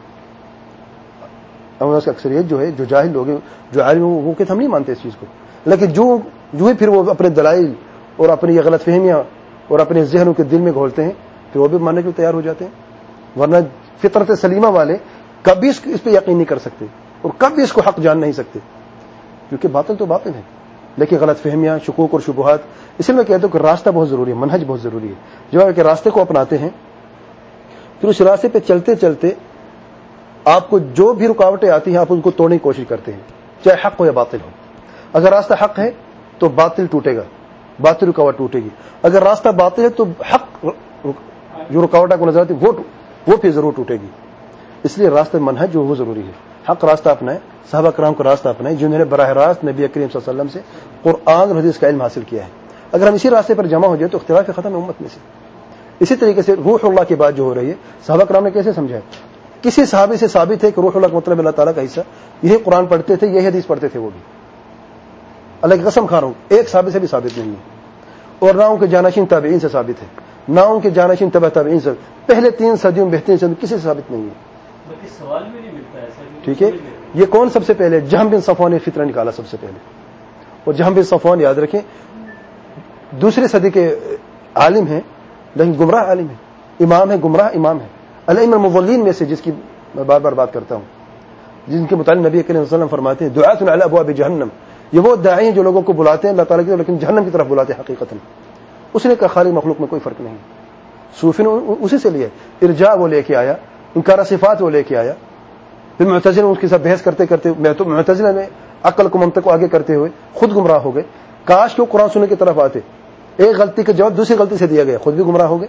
عوام الناس کی اکثریت جو ہے, جو جاہل لوگ ہیں, جو عالم ہیں, وہ کہ ہم نہیں مانتے اس چیز کو, لیکن جو ہی پھر وہ اپنے دلائل اور اپنی یہ غلط فہمیاں اور اپنے ذہنوں کے دل میں گھولتے ہیں, پھر وہ بھی ماننے کے لیے تیار ہو جاتے ہیں. ورنہ فطرت سلیمہ والے کبھی اس پہ یقین نہیں کر سکتے اور کبھی اس کو حق جان نہیں سکتے, کیونکہ باطل تو باطل ہے, لیکن غلط فہمیاں, شکوک اور شبہات. اس لیے میں کہتا ہوں کہ راستہ بہت ضروری ہے, منہج بہت ضروری ہے. جو ہے کہ راستے کو اپناتے ہیں, پھر اس راستے پہ چلتے چلتے آپ کو جو بھی رکاوٹیں آتی ہیں آپ ان کو توڑنے کی کوشش کرتے ہیں, چاہے حق ہو یا باطل ہو. اگر راستہ حق ہے تو باطل ٹوٹے گا, باطل رکاوٹ ٹوٹے گی. اگر راستہ باطل ہے تو حق جو رکاوٹ آپ کو نظر آتی ہے وہ پھر ضرور ٹوٹے گی. اس لیے راستہ منہج جو وہ ضروری ہے. حق راستہ اپنائیں, صحابہ کرام کا راستہ اپنائیں جنہوں نے براہ راست نبی کریم صلی اللہ علیہ وسلم سے قرآن اور حدیث کا علم حاصل کیا ہے. اگر ہم اسی راستے پر جمع ہو جائے تو اختلاف ختم ہے امت میں سے. اسی طریقے سے روح اللہ کی بات جو ہو رہی ہے, صحابہ کرام نے کیسے سمجھا ہے؟ کسی صحابی سے ثابت ہے کہ روح اللہ کا مطلب اللہ تعالیٰ کا حصہ, یہی قرآن پڑھتے تھے, یہی حدیث پڑھتے تھے. وہ بھی اللہ کی قسم کھا رہا ہوں, ایک صحابی سے بھی ثابت نہیں ہے, اور نہ ان کے جانشین تابعین سے ثابت ہے, نہ ان کے جانشین تبع تابعین سے, پہلے 3 صدیوں میں بہترین صدیوں کسی سے ثابت نہیں ہے. سوال میں نہیں ملتا ایسا. ٹھیک ہے, یہ کون سب سے پہلے؟ جہم بن صفوان نے فتنہ نکالا سب سے پہلے. اور جہم بن صفوان یاد رکھیں دوسری صدی کے عالم ہیں, لیکن گمراہ عالم ہے, امام ہے, گمراہ امام ہے. الائمہ المضلین میں سے جس کی میں بار بار بات کرتا ہوں, جن کے متعلق نبی کریم صلی اللہ علیہ وسلم فرماتے ہیں دعاۃ علی ابواب جہنم, یہ وہ داعی ہیں جو لوگوں کو بلاتے ہیں اللہ تعالیٰ کی طرف, لیکن جہنم کی طرف بلاتے ہیں حقیقتاً. اس نے کہا خالق مخلوق میں کوئی فرق نہیں. صوفی نے اسی سے لیا, ارجاء وہ لے کے آیا, انکار صفات وہ لے کے آیا. پھر معتزلہ اس کے ساتھ بحث کرتے کرتے معتزلہ میں عقل کو منطق کو آگے کرتے ہوئے خود گمراہ ہو گئے. کاش کہ وہ قرآن سننے کی طرف آتے, ایک غلطی کا جواب دوسری غلطی سے دیا گیا, خود بھی گمراہ ہو گئے.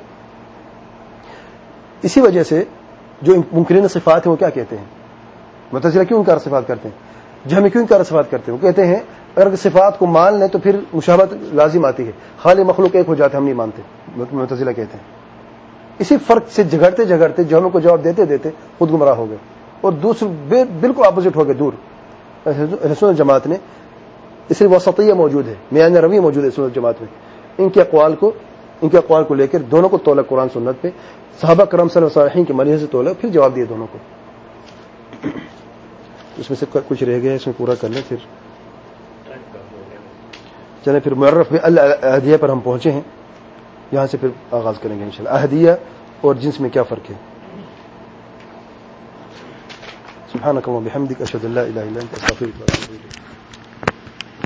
اسی وجہ سے جو منکرین صفات ہیں وہ کیا کہتے ہیں؟ معتزلہ کیوں انکار صفات کرتے ہیں؟ جہمی کیوں انکار صفات کرتے ہیں؟ وہ کہتے ہیں اگر صفات کو مان لیں تو پھر مشابہت لازم آتی ہے, خالی مخلوق ایک ہو جاتے ہم نہیں مانتے. معتزلہ کہتے ہیں اسی فرق سے جھگڑتے جھگڑتے جو ہم کو جواب دیتے دیتے خود گمراہ ہو گئے, اور دوسرے بالکل اپوزٹ ہو گئے دور. اہل سنت جماعت نے اس لیے وسطیہ موجود ہے, میان روی موجود ہے سنت جماعت میں. ان کے اقوال کو لے کر دونوں کو تولا قرآن سنت پہ, صحابہ کرام صلی اللہ علیہ وسلم کی مرضی سے تولا, پھر جواب دیے دونوں کو. اس میں سے کچھ رہ گیا, اس میں پورا کر لیں پھر چلیں. پھر معرف الاحدیہ پر ہم پہنچے ہیں, یہاں سے پھر آغاز کریں گے انشاءاللہ. احدیہ اور جنس میں کیا فرق ہے؟ سبحانک اللہم وبحمدک اشہد ان لا الہ الا انت استغفرک و اتوب الیک.